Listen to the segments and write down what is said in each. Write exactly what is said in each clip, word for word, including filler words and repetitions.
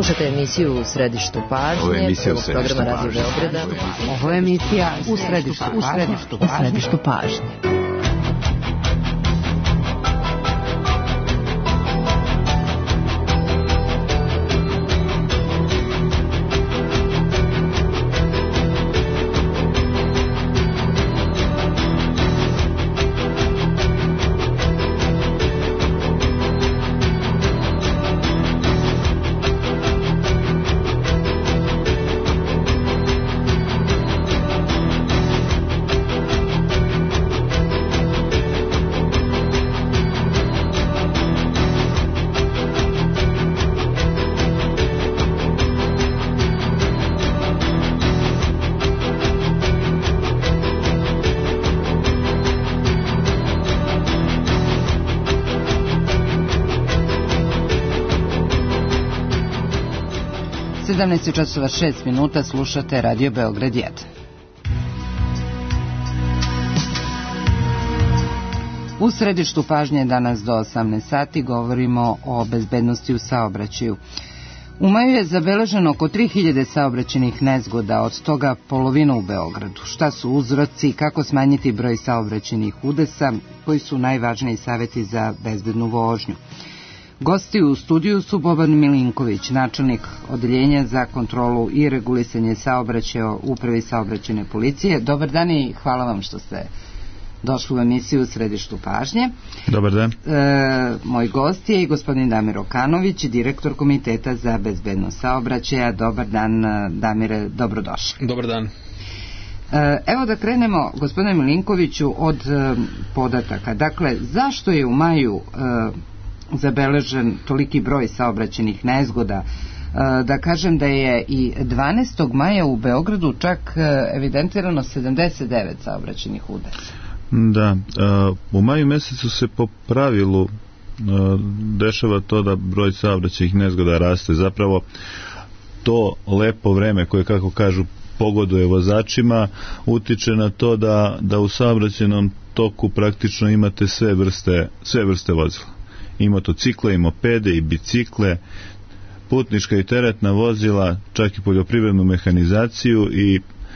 Slušate emisiju U središtu pažnje. Ovo je emisija U središtu programa Radio Beograda. Ovo je emisija U središtu, u središtu, u središtu pažnje. sedamnaest časova šest minuta, slušate Radio Beograd jedan. U središtu pažnje danas do osamnaest sati govorimo o bezbednosti u saobraćaju. U maju je zabeleženo oko tri hiljade saobraćajnih nezgoda, od toga polovina u Beogradu. Šta su uzroci i kako smanjiti broj saobraćajnih udesa, koji su najvažniji savjeti za bezbednu vožnju? Gosti u studiju su Boban Milinković, načelnik Odeljenja za kontrolu i regulisanje saobraćaja u Upravi saobraćajne policije. Dobar dan i hvala vam što ste došli u emisiju U središtu pažnje. Dobar dan. E, moj gost je i gospodin Damir Okanović, direktor Komiteta za bezbednost saobraćaja. Dobar dan, Damire, dobrodošli. Dobar dan. E, evo da krenemo, gospodine Milinkoviću, od e, podataka. Dakle, zašto je u maju e, zabeležen toliki broj saobraćajnih nezgoda? Da kažem da je i dvanaestog maja u Beogradu čak evidentirano sedamdeset devet saobraćajnih udesa. Da, u maju mesecu se po pravilu dešava to da broj saobraćajnih nezgoda raste. Zapravo to lepo vreme koje, kako kažu, pogoduje vozačima, utiče na to da, da u saobraćajnom toku praktično imate sve vrste, sve vrste vozila. I motocikle, i mopede, i bicikle, putnička i teretna vozila, čak i poljoprivrednu mehanizaciju i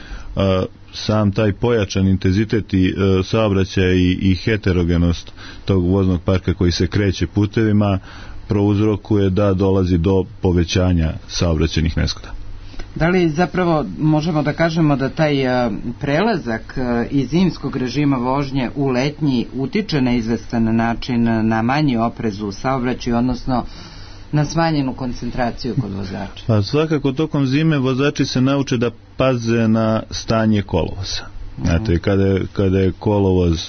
a, sam taj pojačan intenzitet i a, saobraćaja i, i heterogenost tog voznog parka koji se kreće putevima prouzrokuje da dolazi do povećanja saobraćajnih nezgoda. Da li zapravo možemo da kažemo da taj prelazak iz zimskog režima vožnje u letnji utiče na izvestan način na manji oprez u saobraćaju, odnosno na smanjenu koncentraciju kod vozača? Pa svakako tokom zime vozači se nauče da paze na stanje kolovoza. Znate, kada je, kada je kolovoz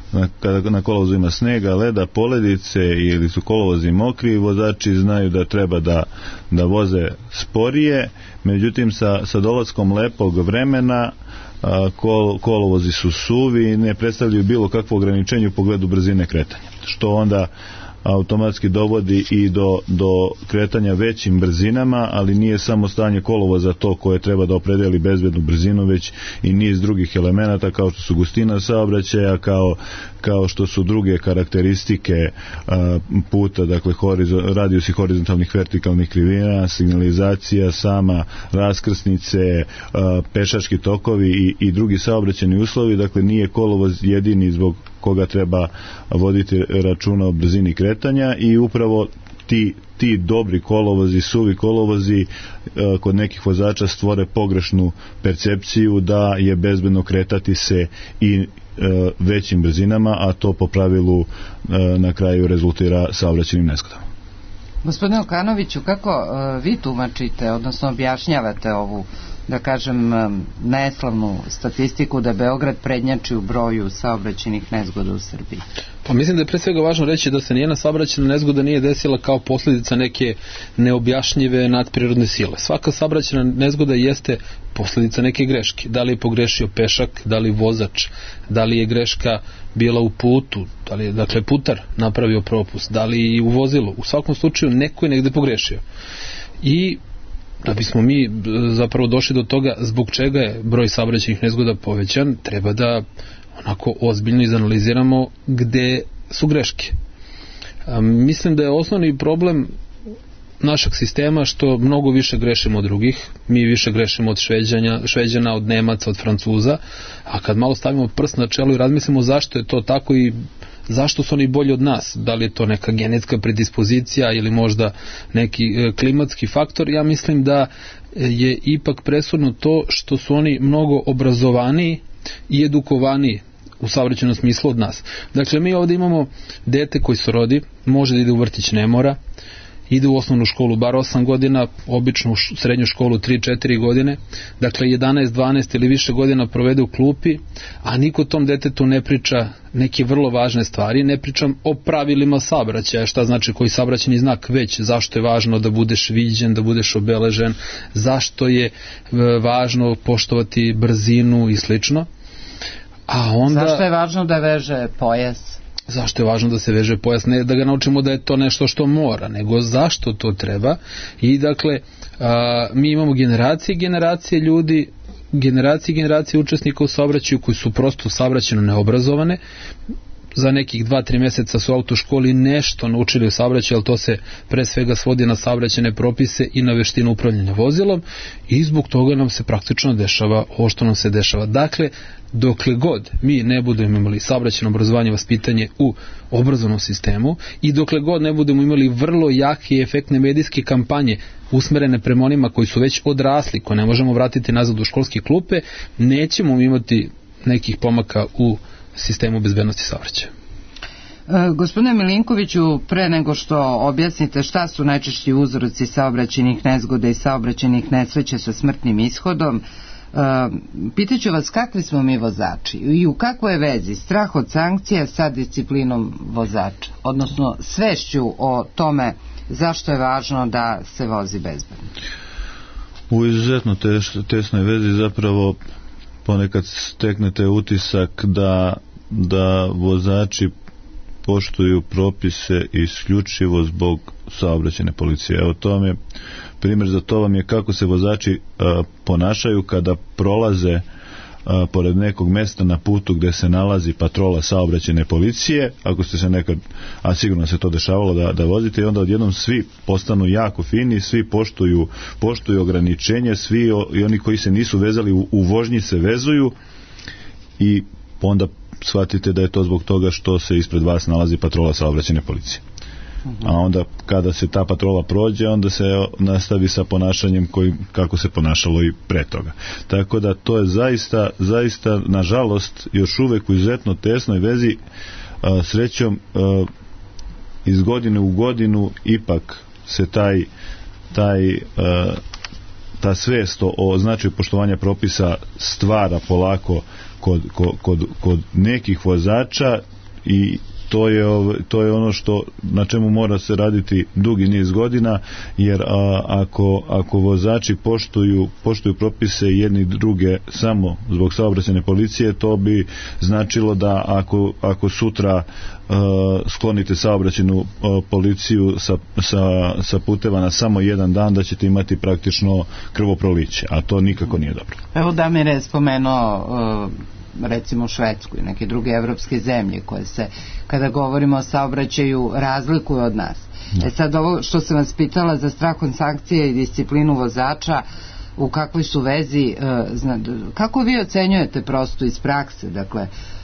kada na kolovozu ima snega, leda, poledice ili su kolovozi mokri, vozači znaju da treba da, da voze sporije, međutim sa, sa dolaskom lepog vremena a, kol, kolovozi su suvi i ne predstavljaju bilo kakvo ograničenje u pogledu brzine kretanja, što onda automatski dovodi i do, do kretanja većim brzinama, ali nije samo stanje kolovoza to koje treba da opredeli bezbednu brzinu, već i niz drugih elemenata kao što su gustina saobraćaja, kao, kao što su druge karakteristike a, puta, dakle horizo, radijus i horizontalnih vertikalnih krivina, signalizacija, sama raskrsnice, a, pešački tokovi i, i drugi saobraćajni uslovi. Dakle, nije kolovoz jedini zbog koga treba voditi računa o brzini kretanja i upravo ti, ti dobri kolovozi, suvi kolovozi e, kod nekih vozača stvore pogrešnu percepciju da je bezbedno kretati se i e, većim brzinama, a to po pravilu e, na kraju rezultira saobraćajnim nezgodama. Gospodine Okanoviću, kako e, vi tumačite, odnosno objašnjavate ovu, da kažem, neslavnu statistiku da Beograd prednjači u broju saobraćajnih nezgoda u Srbiji? Pa mislim da je pre svega važno reći da se nijedna saobraćajna nezgoda nije desila kao posljedica neke neobjašnjive nadprirodne sile. Svaka saobraćajna nezgoda jeste posljedica neke greške. Da li je pogrešio pešak, da li vozač, da li je greška bila u putu, da li je, dakle, putar napravio propust, da li je u vozilu. U svakom slučaju neko je negde pogrešio. I da bismo mi zapravo došli do toga zbog čega je broj saobraćajnih nezgoda povećan, treba da onako ozbiljno izanaliziramo gde su greške. A, mislim da je osnovni problem našeg sistema što mnogo više grešimo od drugih, mi više grešimo od Šveđanja, Šveđana, od Nemaca, od Francuza, a kad malo stavimo prst na čelo i razmislimo zašto je to tako i zašto su oni bolji od nas, da li je to neka genetska predispozicija ili možda neki e, klimatski faktor, ja mislim da je ipak presudno to što su oni mnogo obrazovaniji i edukovaniji u saobraćajnom smislu od nas. Dakle, mi ovdje imamo dete koji se rodi, može da ide u vrtić, ne mora, ide u osnovnu školu bar osam godina, obično u srednju školu tri četiri godine, dakle jedanaest dvanaest ili više godina provede u klupi, a niko tom detetu ne priča neke vrlo važne stvari, ne pričam o pravilima saobraćaja, šta znači koji saobraćajni znak, već zašto je važno da budeš viđen, da budeš obeležen, zašto je važno poštovati brzinu i slično. A onda, zašto je važno da veže pojas? Zašto je važno da se veže pojas? Ne da ga naučimo da je to nešto što mora, nego zašto to treba. I dakle, a, mi imamo generacije generacije ljudi, generacije generacije učesnika u saobraćaju koji su prosto saobraćajno neobrazovane. Za nekih dva tri mjeseca su u autoškoli nešto naučili u saobraćaju, ali to se pre svega svodi na saobraćajne propise i na veštinu upravljanja vozilom i zbog toga nam se praktično dešava ovo što nam se dešava. Dakle, dokle god mi ne budemo imali saobraćajno obrazovanje, vaspitanje u obrazovnom sistemu i dokle god ne budemo imali vrlo jake i efektne medijske kampanje usmerene prema onima koji su već odrasli, koje ne možemo vratiti nazad u školske klupe, nećemo imati nekih pomaka u sistemu bezbednosti saobraćaja. E, gospodine Milinkoviću, pre nego što objasnite šta su najčešći uzroci saobraćajnih nezgoda i saobraćajnih nesreća sa smrtnim ishodom, e, pitaću vas kakvi smo mi vozači i u kakvoj je vezi strah od sankcija sa disciplinom vozača, odnosno svešću o tome zašto je važno da se vozi bezbedno. U izuzetno teš, tesnoj vezi zapravo ponekad steknete utisak da, da vozači poštuju propise isključivo zbog saobraćajne policije. Evo to vam je primjer za to vam je kako se vozači a, ponašaju kada prolaze a, pored nekog mjesta na putu gdje se nalazi patrola saobraćajne policije, ako ste se nekad, a sigurno se to dešavalo da, da vozite, i onda odjednom svi postanu jako fini, svi poštuju, poštuju ograničenje, svi o, i oni koji se nisu vezali u, u vožnji se vezuju i onda shvatite da je to zbog toga što se ispred vas nalazi patrola saobraćajne policije. A onda kada se ta patrola prođe, onda se nastavi sa ponašanjem koji, kako se ponašalo i pre toga. Tako da to je zaista, zaista nažalost još uvek u izuzetno tesnoj vezi. A, srećom a, iz godine u godinu ipak se taj taj a, ta svest o značaju poštovanja propisa stvara polako kod, kod, kod, kod nekih vozača i to je, to je ono što na čemu mora se raditi dugi niz godina, jer a, ako, ako vozači poštuju, poštuju propise jedni druge samo zbog saobraćajne policije, to bi značilo da ako, ako sutra a, sklonite saobraćajnu a, policiju sa, sa, sa puteva na samo jedan dan, da ćete imati praktično krvoproliće, a to nikako nije dobro. Evo Damir je spomenuo uh... recimo Švedsku i neke druge evropske zemlje koje se, kada govorimo o saobraćaju, razlikuju od nas. Da. E sad ovo što sam vas pitala za strah od sankcije i disciplinu vozača, u kakvoj su vezi, kako vi ocenjujete prosto iz prakse, dakle,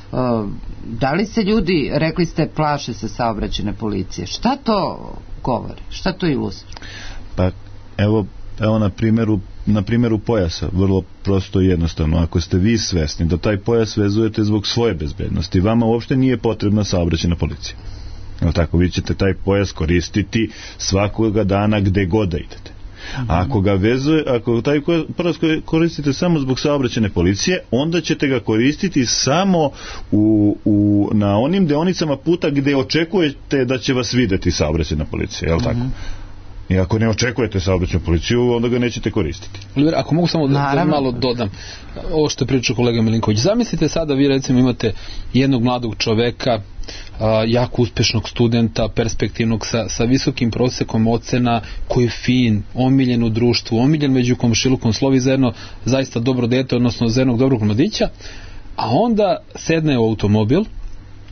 da li se ljudi, rekli ste, plaše se saobraćajne policije, šta to govori, šta to ilustruje? Pa evo, evo na primjeru na primjeru pojasa, vrlo prosto i jednostavno. Ako ste vi svesni da taj pojas vezujete zbog svoje bezbednosti, vama uopšte nije potrebna saobraćajna policija. Evo tako, vi ćete taj pojas koristiti svakoga dana gde god da idete. A ako ga vezuje, ako taj pojas koristite samo zbog saobraćajne policije, onda ćete ga koristiti samo u, u, na onim deonicama puta gde očekujete da će vas videti saobraćajna policija, je li tako? I ako ne očekujete saobraćajnu policiju, onda ga nećete koristiti. Ako mogu samo da, da malo dodam ovo što je pričao kolega Milinković. Zamislite sada, vi recimo imate jednog mladog čoveka, a, jako uspešnog studenta, perspektivnog, sa, sa visokim prosekom ocena, koji je fin, omiljen u društvu, omiljen među komšilukom, slovi za jedno zaista dobro dete, odnosno za jednog dobrog mladića, a onda sedne u automobil,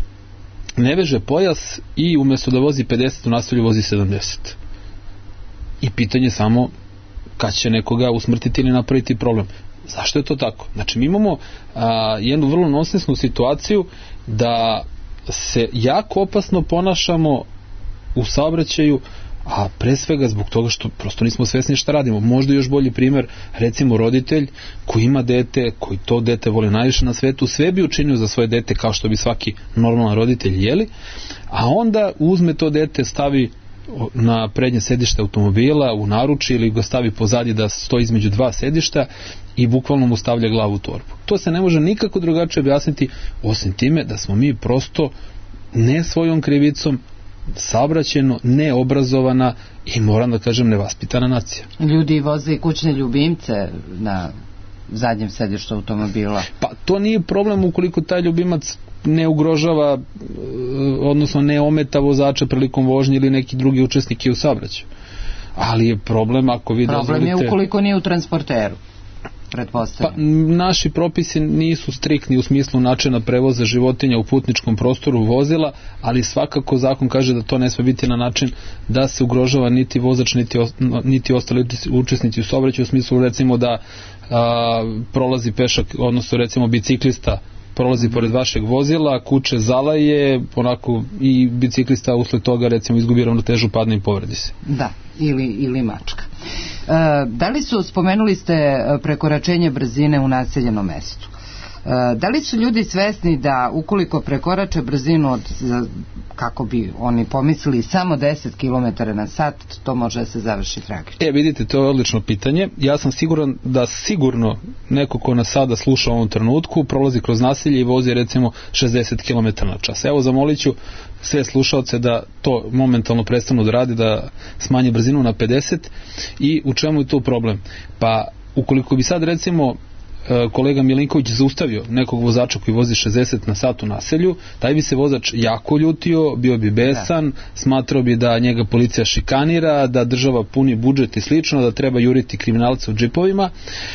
ne veže pojas i umjesto da vozi pedeset u nastavlju vozi sedamdeset. i pitanje samo kad će nekoga usmrtiti ili napraviti problem. Zašto je to tako? Znači mi imamo a, jednu vrlo nonsensnu situaciju da se jako opasno ponašamo u saobraćaju, a pre svega zbog toga što prosto nismo svesni šta radimo. Možda još bolji primjer, recimo roditelj koji ima dete, koji to dete voli najviše na svetu, sve bi učinio za svoje dete kao što bi svaki normalan roditelj jeli, a onda uzme to dete, stavi na prednje sedište automobila u naruči ili ga stavi pozadi da stoji između dva sedišta i bukvalno mu stavlja glavu u torbu. To se ne može nikako drugačije objasniti osim time da smo mi prosto ne svojom krivicom saobraćajno neobrazovana i moram da kažem nevaspitana nacija. Ljudi voze i kućne ljubimce na zadnjem sedištu automobila. Pa to nije problem ukoliko taj ljubimac ne ugrožava, odnosno ne ometa vozača prilikom vožnje ili neki drugi učesnike u saobraćaju. Ali je problem ako vi problem dozvolite... Problem je ukoliko nije u transporteru. Pa, naši propisi nisu striktni u smislu načina prevoza životinja u putničkom prostoru vozila, ali svakako zakon kaže da to ne sme biti na način da se ugrožava niti vozač niti, niti ostali učesnici u saobraćaju, u smislu recimo da a, prolazi pešak, odnosno recimo biciklista prolazi pored vašeg vozila, kuće zalaje onako i biciklista usled toga recimo izgubi ravnotežu, padne i povredi se. Da, ili, ili mačka. E, da li su, spomenuli ste prekoračenje brzine u naseljenom mestu, e, da li su ljudi svesni da ukoliko prekorače brzinu od, kako bi oni pomislili, samo deset kilometara na sat, to može da se završi tragično? E, vidite, to je odlično pitanje. Ja sam siguran da sigurno neko ko nas sada sluša u ovom trenutku prolazi kroz naselje i vozi recimo šezdeset kilometara na čas. Evo, zamolit ću sve slušaoce da to momentalno prestanu da radi, da smanje brzinu na pedeset. I u čemu je tu problem? Pa ukoliko bi sad recimo kolega Milinković zaustavio nekog vozača koji vozi šezdeset na sat u naselju, taj bi se vozač jako ljutio, bio bi besan, smatrao bi da njega policija šikanira, da država puni budžet i slično, da treba juriti kriminalce u džipovima.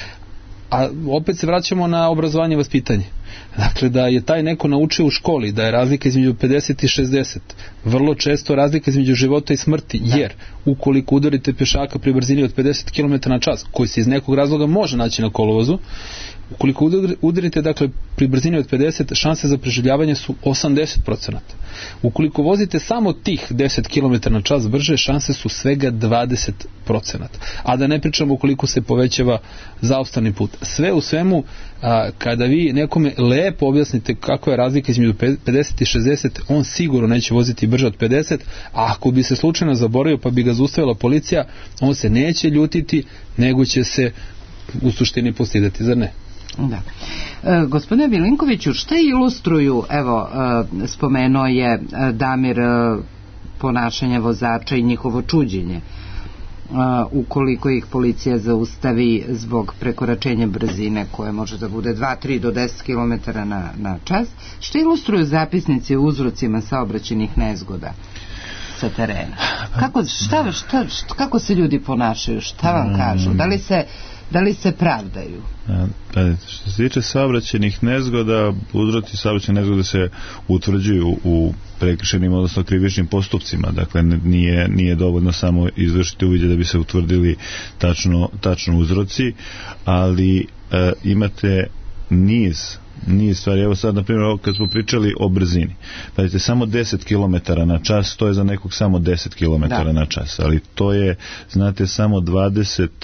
A opet se vraćamo na obrazovanje i vaspitanje. Dakle, da je taj neko naučio u školi da je razlika između pedeset i šezdeset vrlo često razlika između života i smrti, jer ukoliko udarite pešaka pri brzini od pedeset kilometara na čas, koji se iz nekog razloga može naći na kolovozu, ukoliko udarite dakle pri brzini od pedeset, šanse za preživljavanje su osamdeset procenata. Ukoliko vozite samo tih deset kilometara na čas brže, šanse su svega dvadeset procenata. A da ne pričamo ukoliko se povećava zaustavni put. Sve u svemu, a, kada vi nekome lepo objasnite kako je razlika između pedeset i šezdeset, on sigurno neće voziti brže od pedeset, a ako bi se slučajno zaboravio pa bi ga zaustavila policija, on se neće ljutiti, nego će se u suštini postidati, zar ne? Da. E, gospodine Milinkoviću, šta ilustruju, evo, e, spomenuo je e, Damir e, ponašanje vozača i njihovo čuđenje e, ukoliko ih policija zaustavi zbog prekoračenja brzine koje može da bude dva, tri do deset kilometara na, na čas. Šta ilustruju zapisnici o uzrocima saobraćajnih nezgoda sa terena? Kako, šta, šta, šta, kako se ljudi ponašaju? Šta vam kažu? Da li se Da li se pravdaju? Pa, što se tiče saobraćajnih nezgoda, uzroci saobraćajnih nezgoda se utvrđuju u prekršajnim, odnosno krivičnim postupcima. Dakle, nije, nije dovoljno samo izvršiti uviđaj da bi se utvrdili tačno, tačno uzroci, ali e, imate niz niz stvari. Evo sad, na primjer, kad smo pričali o brzini, pa samo deset kilometara na čas, to je za nekog samo deset kilometara na čas, ali to je, znate, samo dvadeset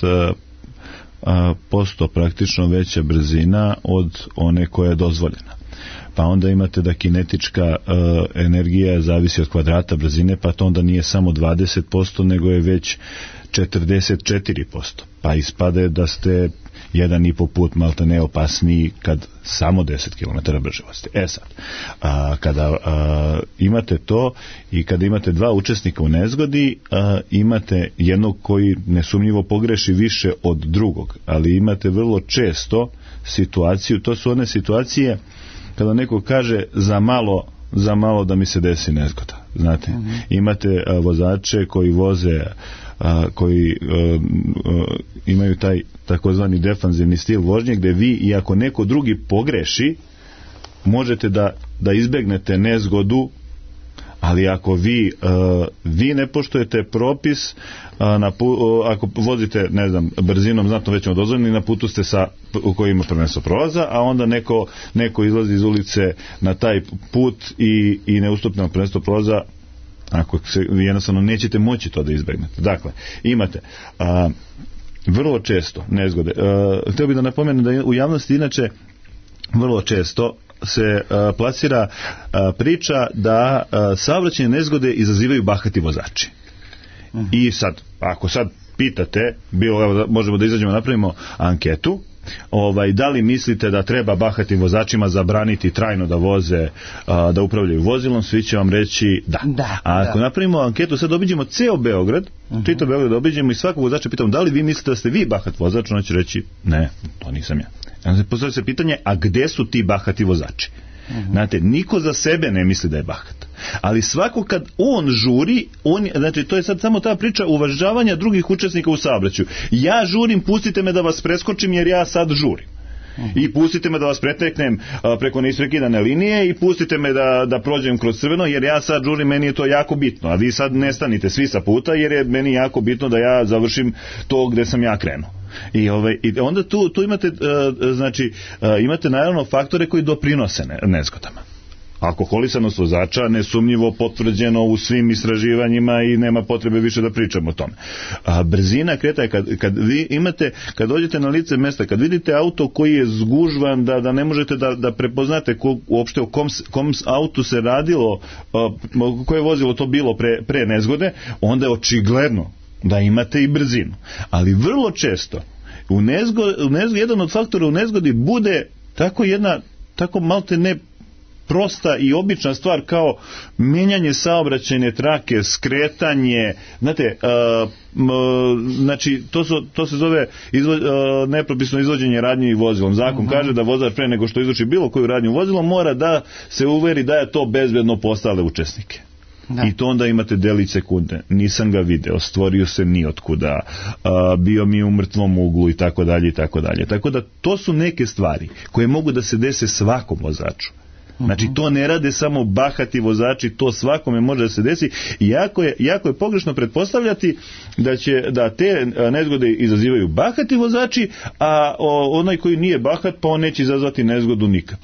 posto praktično veća brzina od one koja je dozvoljena. Pa onda imate da kinetička uh, energija zavisi od kvadrata brzine, pa to onda nije samo dvadeset posto, nego je već četrdeset četiri posto. Pa ispade da ste jedan i po put malta neopasniji kad samo deset kilometara brže vozite. E sad, a, kada a, imate to i kada imate dva učesnika u nezgodi, a, imate jednog koji nesumnjivo pogreši više od drugog, ali imate vrlo često situaciju, to su one situacije kada neko kaže za malo, za malo da mi se desi nezgoda. Znate, mm-hmm. imate a, vozače koji voze A, koji a, a, imaju taj takozvani defanzivni stil vožnje, gde vi, i ako neko drugi pogreši, možete da, da izbegnete nezgodu, Ali ako vi, uh, vi ne poštujete propis, uh, na pu, uh, ako vozite, ne znam, brzinom znatno većom od dozvoljene, na putu ste sa, u kojoj ima prvenstvo prolaza, a onda neko, neko izlazi iz ulice na taj put i, i ne ustupi na prvenstvo prolaza, ako se, jednostavno nećete moći to da izbegnete. Dakle, imate uh, vrlo često nezgode. Uh, htio bih da napomenem da u javnosti inače vrlo često se uh, plasira uh, priča da uh, saobraćajne nezgode izazivaju bahati vozači. Uh-huh. I sad, ako sad pitate, bilo, evo, možemo da izađemo, napravimo anketu, ovaj, da li mislite da treba bahatim vozačima zabraniti trajno da voze, a, da upravljaju vozilom, svi će vam reći da. da A ako da. napravimo anketu, sad obiđemo ceo Beograd, uh-huh. čitav Beograd obiđemo i svakog vozača pitamo da li vi mislite da ste vi bahat vozač, on će reći ne, to nisam ja. Postavlja se pitanje, a gde su ti bahati vozači? Uh-huh. Znate, niko za sebe ne misli da je bahat. Ali svako kad on žuri, on, znači to je sad samo ta priča uvažavanja drugih učesnika u saobraćaju. Ja žurim, pustite me da vas preskočim jer ja sad žurim. Uh-huh. I pustite me da vas preteknem a, preko neisprekidane linije i pustite me da, da prođem kroz crveno jer ja sad žurim, meni je to jako bitno. A vi sad ne stanite svi sa puta jer je meni jako bitno da ja završim to gde sam ja krenuo. I, ovaj, i onda tu, tu imate, uh, znači, uh, imate naravno faktore koji doprinose ne, nezgodama. Alkoholisanost vozača nesumnjivo potvrđeno u svim istraživanjima i nema potrebe više da pričamo o tome. A brzina kretanja, kad, kad vi imate, kad dođete na lice mesta, kad vidite auto koji je zgužvan, da, da ne možete da, da prepoznate ko, uopšte o kom, kom autu se radilo, uh, koje vozilo to bilo pre, pre nezgode, onda je očigledno da imate i brzinu. Ali vrlo često u nezgodi, u nezgodi, jedan od faktora u nezgodi bude tako jedna, tako malte ne prosta i obična stvar kao menjanje saobraćajne trake, skretanje, znate, uh, m, znači to, su, to se zove izvo, uh, nepropisno izvođenje radnji vozilom. Zakon uh-huh. kaže da vozač pre nego što izvrši bilo koju radnju vozilom mora da se uveri da je to bezbedno po ostale učesnike. Da. I to onda imate delić sekunde. Nisam ga video, stvorio se ni otkuda, a, bio mi u mrtvom uglu i tako dalje i tako dalje. Tako da to su neke stvari koje mogu da se dese svakom vozaču. Znači to ne rade samo bahati vozači, to svakome može da se desi i jako je, jako je pogrešno pretpostavljati da će da te nezgode izazivaju bahati vozači, a o, onaj koji nije bahat pa on neće izazvati nezgodu nikad.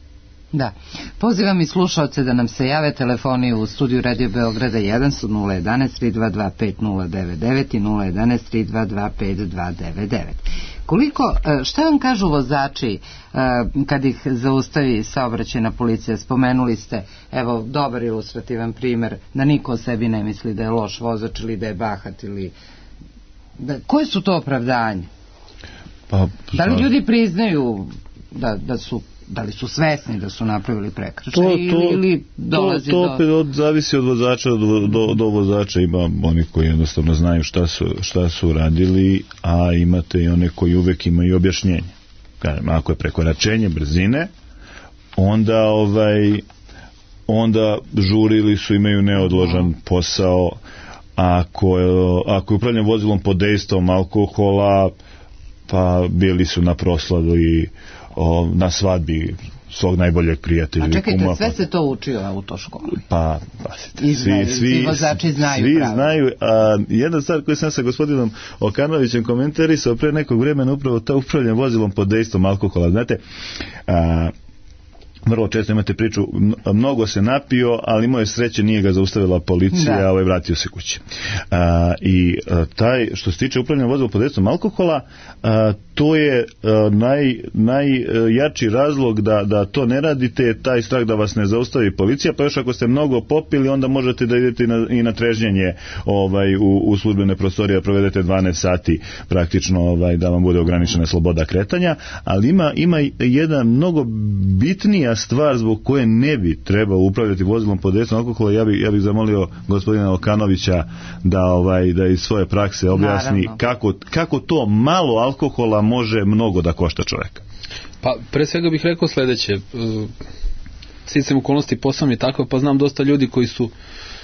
Da. Pozivam i slušalce da nam se jave. Telefoni u studiju Radio Beograda jedan su nula jedan tri dva dva pet nula devet devet i nula jedan tri dva dva pet dva devet devet. Koliko, šta vam kažu vozači kad ih zaustavi saobraćajna policija? Spomenuli ste, evo, dobar ilustrativan primjer, da niko o sebi ne misli da je loš vozač ili da je bahat ili... Da, koje su to opravdanje? Pa, da li ljudi priznaju da, da su da li su svesni da su napravili prekršaj ili, ili dolazi to, to do... To zavisi od vozača do, do, do vozača. Ima oni koji jednostavno znaju šta su, šta su radili, a imate i one koji uvek imaju objašnjenje. Kažem, ako je prekoračenje brzine, onda ovaj onda žurili su, imaju neodložan posao. Ako, ako je upravljanje vozilom pod dejstvom alkohola, pa bili su na proslavi, o, na svadbi svog najboljeg prijatelja. A čekajte, kuma, sve se to uči u autoškoli? Pa, pasite, svi, svi, svi vozači znaju svi pravo. znaju, a jedna stvar koju sam sa gospodinom Okanovićem komentarisao pre nekog vremena, upravo to upravljanje vozilom pod dejstvom alkohola. Znate, a, vrlo često imate priču, mnogo se napio, ali moje sreće nije ga zaustavila policija, a ovaj vratio se kući. A, I a, taj, što se tiče upravljanja vozilom pod dejstvom alkohola, a, to je a, naj, najjači razlog da, da to ne radite, je taj strah da vas ne zaustavi policija, pa još ako ste mnogo popili, onda možete da idete i na, i na trežnjenje ovaj, u, u službene prostorije, provedete dvanaest sati praktično, ovaj, da vam bude ograničena sloboda kretanja, ali ima, ima jedan mnogo bitnija stvar zbog koje ne bi trebao upravljati vozilom pod dejstvom alkohola. Ja bih ja bih zamolio gospodina Okanovića da ovaj da iz svoje prakse objasni kako, kako to malo alkohola može mnogo da košta čoveka. Pa pre svega bih rekao sledeće. Sticam okolnosti posao mi je tako, pa znam dosta ljudi koji su uh,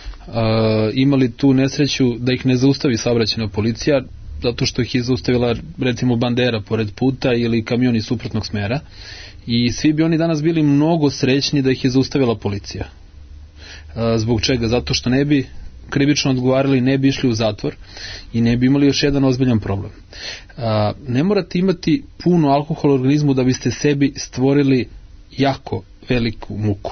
imali tu nesreću da ih ne zaustavi saobraćajna policija zato što ih je zaustavila recimo bandera pored puta ili kamion iz suprotnog smera. I svi bi oni danas bili mnogo srećni da ih je zaustavila policija. Zbog čega? Zato što ne bi krivično odgovarali, ne bi išli u zatvor i ne bi imali još jedan ozbiljan problem. Ne morate imati puno alkohola u organizmu da biste sebi stvorili jako veliku muku.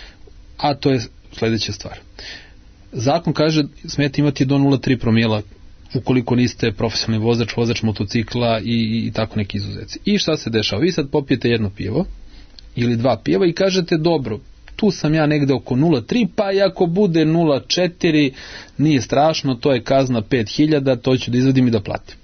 A to je sljedeća stvar. Zakon kaže smete imati do nula zarez tri promila ukoliko niste profesionalni vozač, vozač motocikla i, i tako neki izuzeci. I šta se dešava? Vi sad popijete jedno pivo ili dva piva i kažete dobro, tu sam ja negde oko nula zarez tri, pa i ako bude nula zarez četiri, nije strašno, to je kazna pet hiljada, to ću da izvadim i da platim.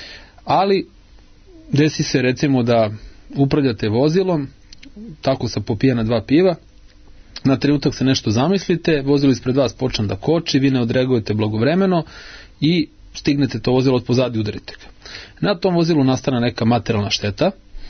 Ali desi se recimo da upravljate vozilom, tako sa popijena dva piva, na trenutak se nešto zamislite, vozilo ispred vas počne da koči, vi ne odreagujete blagovremeno i stignete to vozilo od pozadi i udarite ga. Na tom vozilu nastane neka materijalna šteta,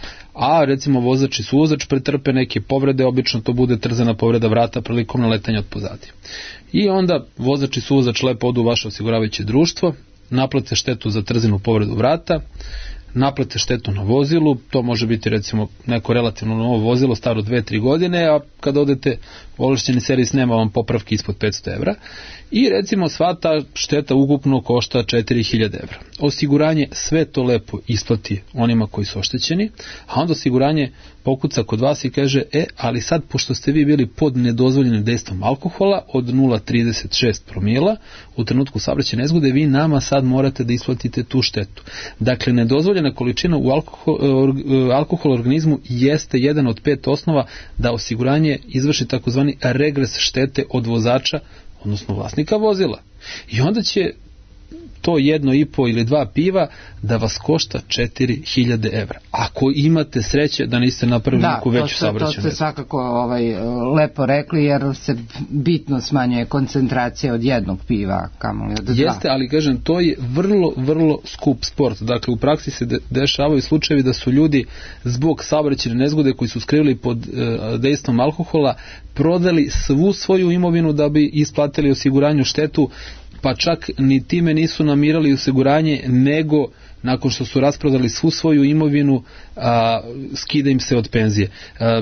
a recimo vozač i suvozač pretrpe neke povrede, obično to bude trzana povreda vrata prilikom naletanja od pozadi. I onda vozač i suvozač lepo odu u vaše osiguravajuće društvo, naplate štetu za trzinu povredu vrata, naplate štetu na vozilu, to može biti recimo neko relativno novo vozilo, staro dve tri godine, a kad odete ovlašćeni servis nema vam popravki ispod petsto evra i recimo sva ta šteta ukupno košta četiri hiljade evra. Osiguranje sve to lepo isplati onima koji su oštećeni, a onda osiguranje pokuca kod vas i kaže, e, ali sad pošto ste vi bili pod nedozvoljenim dejstvom alkohola od nula zarez trideset šest promila u trenutku saobraćajne nezgode, vi nama sad morate da isplatite tu štetu. Dakle, nedozvoljena količina u alkohol, alkohol u organizmu jeste jedan od pet osnova da osiguranje izvrši takozvani regres štete od vozača, odnosno vlasnika vozila. I onda će to jedno i po ili dva piva da vas košta četiri hiljade evra. Ako imate sreće da niste napravili da, neku veću saobraćajnu nezgodu. Da, to ste svakako ovaj, lepo rekli, jer se bitno smanjuje koncentracija od jednog piva, kamoli od dva. Jeste, ali kažem, to je vrlo, vrlo skup sport. Dakle, u praksi se de- dešavaju slučajevi da su ljudi zbog saobraćajne nezgode koji su skrivili pod e, dejstvom alkohola prodali svu svoju imovinu da bi isplatili osiguranju štetu, pa čak ni time nisu namirali osiguranje, nego nakon što su rasprodali svu svoju imovinu, a, skida im se od penzije. A,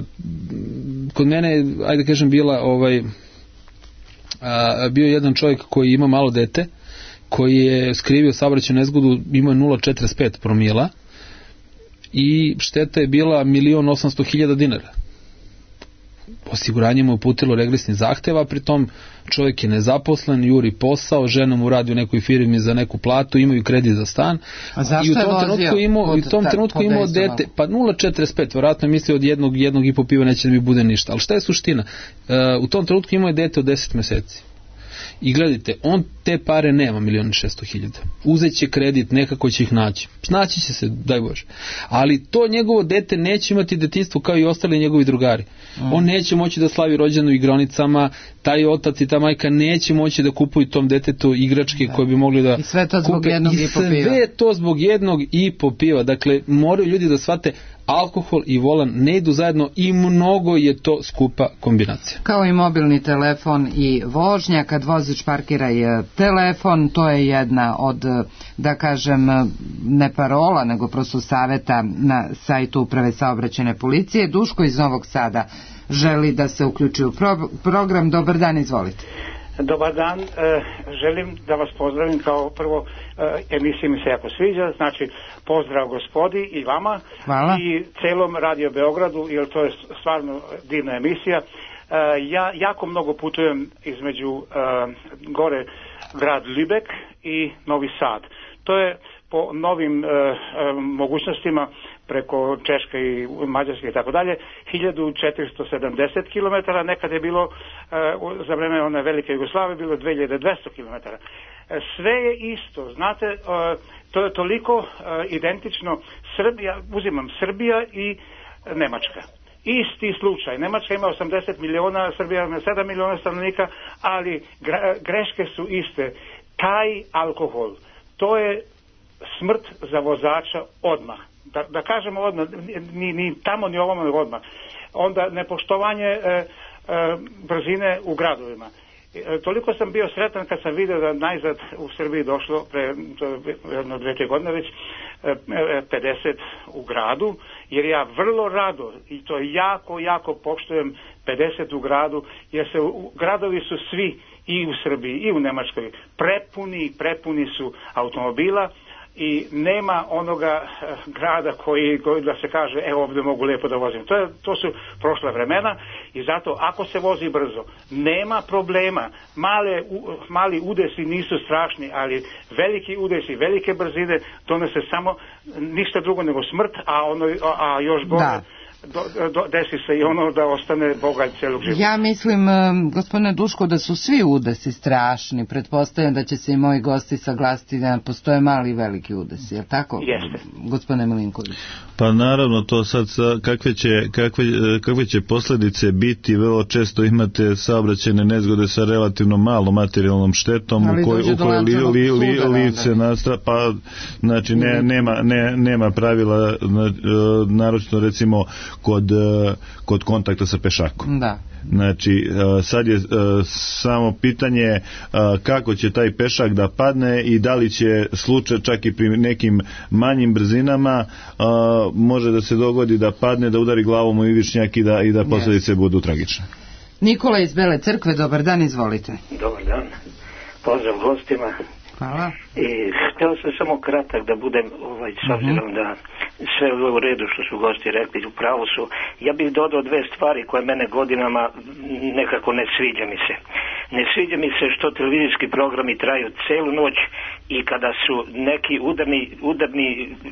kod mene, ajde kažem, bila ovaj, a, bio jedan čovjek koji ima malo dete, koji je skrivio saobraćajnu nezgodu, imao nula zarez četrdeset pet promila i šteta je bila milion osamsto hiljada dinara. Osiguranje mu uputilo regresni zahtev, a pritom čovjek je nezaposlen, juri posao, žena mu radi u nekoj firmi za neku platu, imaju kredit za stan. A zašto i u tom trenutku imao, i u tom trenutku imao dete, pa nula zarez četrdeset pet, vjerojatno je mislio od jednog, jednog i po piva neće da mi bude ništa. Ali šta je suština? Uh, u tom trenutku imao je dete od deset meseci. I gledajte, on te pare nema, milion i šesto hiljada. Uzet će kredit, nekako će ih naći. Naći će se, daj Bože. Ali to njegovo dete neće imati detinjstvo kao i ostali njegovi drugari. Mm. On neće moći da slavi rođendan u igronicama, taj otac i ta majka neće moći da kupuju tom detetu igračke da. koje bi mogli da I sve to zbog kupe. jednog i, i po piva. I sve to zbog jednog i po piva. Dakle, moraju ljudi da shvate, alkohol i volan ne idu zajedno i mnogo je to skupa kombinacija. Kao i mobilni telefon i vožnja, kad vozič parkira je telefon, to je jedna od, da kažem, ne parola, nego prosto saveta na sajtu Uprave saobraćajne policije. Duško iz Novog Sada želi da se uključi u pro- program. Dobar dan, izvolite. Dobar dan, e, želim da vas pozdravim kao prvo, e, emisija mi se jako sviđa, znači pozdrav gospodi i vama. Hvala. I celom Radio Beogradu, jer to je stvarno divna emisija. E, ja jako mnogo putujem između e, gore grad Lübeck i Novi Sad. To je po novim e, e, mogućnostima preko Češke i Mađarske i tako dalje, hiljadu četiristo sedamdeset kilometara, nekad je bilo, e, za vreme one velike Jugoslavije, bilo dve hiljade dvesta kilometara. E, sve je isto, znate, e, to je toliko e, identično, Srbija, uzimam Srbija i Nemačka. Isti slučaj, Nemačka ima osamdeset miliona, Srbija ima sedam miliona stanovnika, ali greške su iste. Taj alkohol, to je smrt za vozača odmah. Da, da kažemo odmah, ni, ni tamo ni ovome odmah. Onda nepoštovanje e, e, brzine u gradovima. E, toliko sam bio sretan kad sam vidio da najzad u Srbiji došlo pre jedno dve, tri godine već e, pedeset u gradu jer ja vrlo rado, i to jako, jako poštujem pedesetu gradu, jer se gradovi su svi i u Srbiji i u Nemačkoj prepuni, prepuni su automobila i nema onoga grada koji, koji da se kaže evo ovdje mogu lijepo da vozim. To, je, to su prošla vremena i zato ako se vozi brzo nema problema. Male, mali udesi nisu strašni, ali veliki udesi, velike brzine donese samo ništa drugo nego smrt, a, ono, a još gore da. Do, do, desi se i ono da ostane bogalj cijelog života. Ja mislim, gospodine Duško, da su svi udesi strašni. Pretpostavljam da će se i moji gosti saglasiti da postoje mali i veliki udesi, je tako? Jeste. Gospodine Milinković. Pa naravno, to sad kakve će, kakve, kakve će posljedice biti, vrlo često imate saobraćajne nezgode sa relativno malom materijalnom štetom ali u kojoj koj li, li, li, lice nastra, pa znači ne, nema, ne, nema pravila, naročito recimo kod, kod kontakta sa pešakom. Da. Znači, sad je samo pitanje kako će taj pešak da padne i da li će slučaj čak i pri nekim manjim brzinama može da se dogodi da padne, da udari glavom u ivičnjak i da, i da posljedice yes. budu tragične. Nikola iz Bele Crkve, dobar dan, izvolite. Dobar dan, pozdrav gostima. Hvala. I htio sam samo kratak da budem, ovaj, s obzirom uh-huh. da sve u redu što su gosti rekli, u pravu su. Ja bih dodao dve stvari koje mene godinama nekako ne sviđa mi se. Ne sviđa mi se što televizijski programi traju celu noć i kada su neki udarni, udarni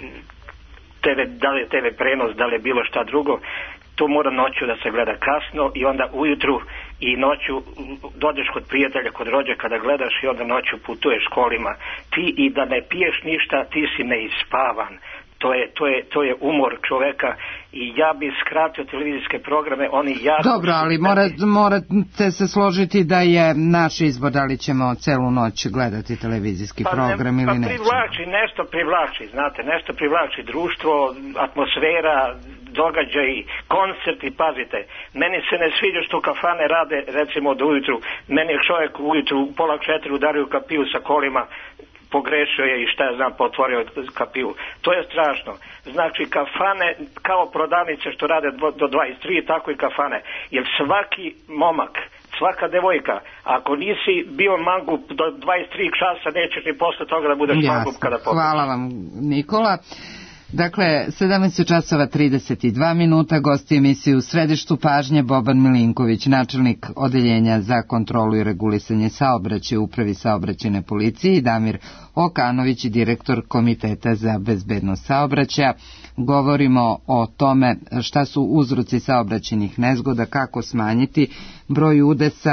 te ve, da li je te ve prenos, da li je bilo šta drugo, to mora noću da se gleda kasno i onda ujutru i noću dođeš kod prijatelja, kod rođaka da gledaš i onda noću putuješ kolima. Ti i da ne piješ ništa, ti si neispavan. To je, to je, to je umor čoveka i ja bi skratio televizijske programe, oni jako... Dobro, ali mora, morate se složiti da je naš izbor da li ćemo celu noć gledati televizijski pa program ne, ili nećemo. Pa privlači, nešto privlači, znate, nešto privlači društvo, atmosfera, događaj, koncerti, pazite. Meni se ne sviđa što kafane rade, recimo do ujutru. Meni je čovjek ujutru pola četiri udario kapiju sa kolima, pogrešio je i šta ja znam, potvorio kapiju. To je strašno. Znači kafane kao prodavnice što rade do dvadeset tri, tako i kafane. Jer svaki momak, svaka devojka, ako nisi bio mangup do dvadeset tri časa, nećeš ni posle toga da budeš Jasne. mangup kada pobješ. Hvala vam, Nikola. Dakle, sedamnaest časova trideset dva minuta, gosti emisiju U središtu pažnje Boban Milinković, načelnik odeljenja za kontrolu i regulisanje saobraćaja u Upravi saobraćajne policije i Damir Okanović, direktor Komiteta za bezbednost saobraćaja. Govorimo o tome šta su uzroci saobraćajnih nezgoda, kako smanjiti broj udesa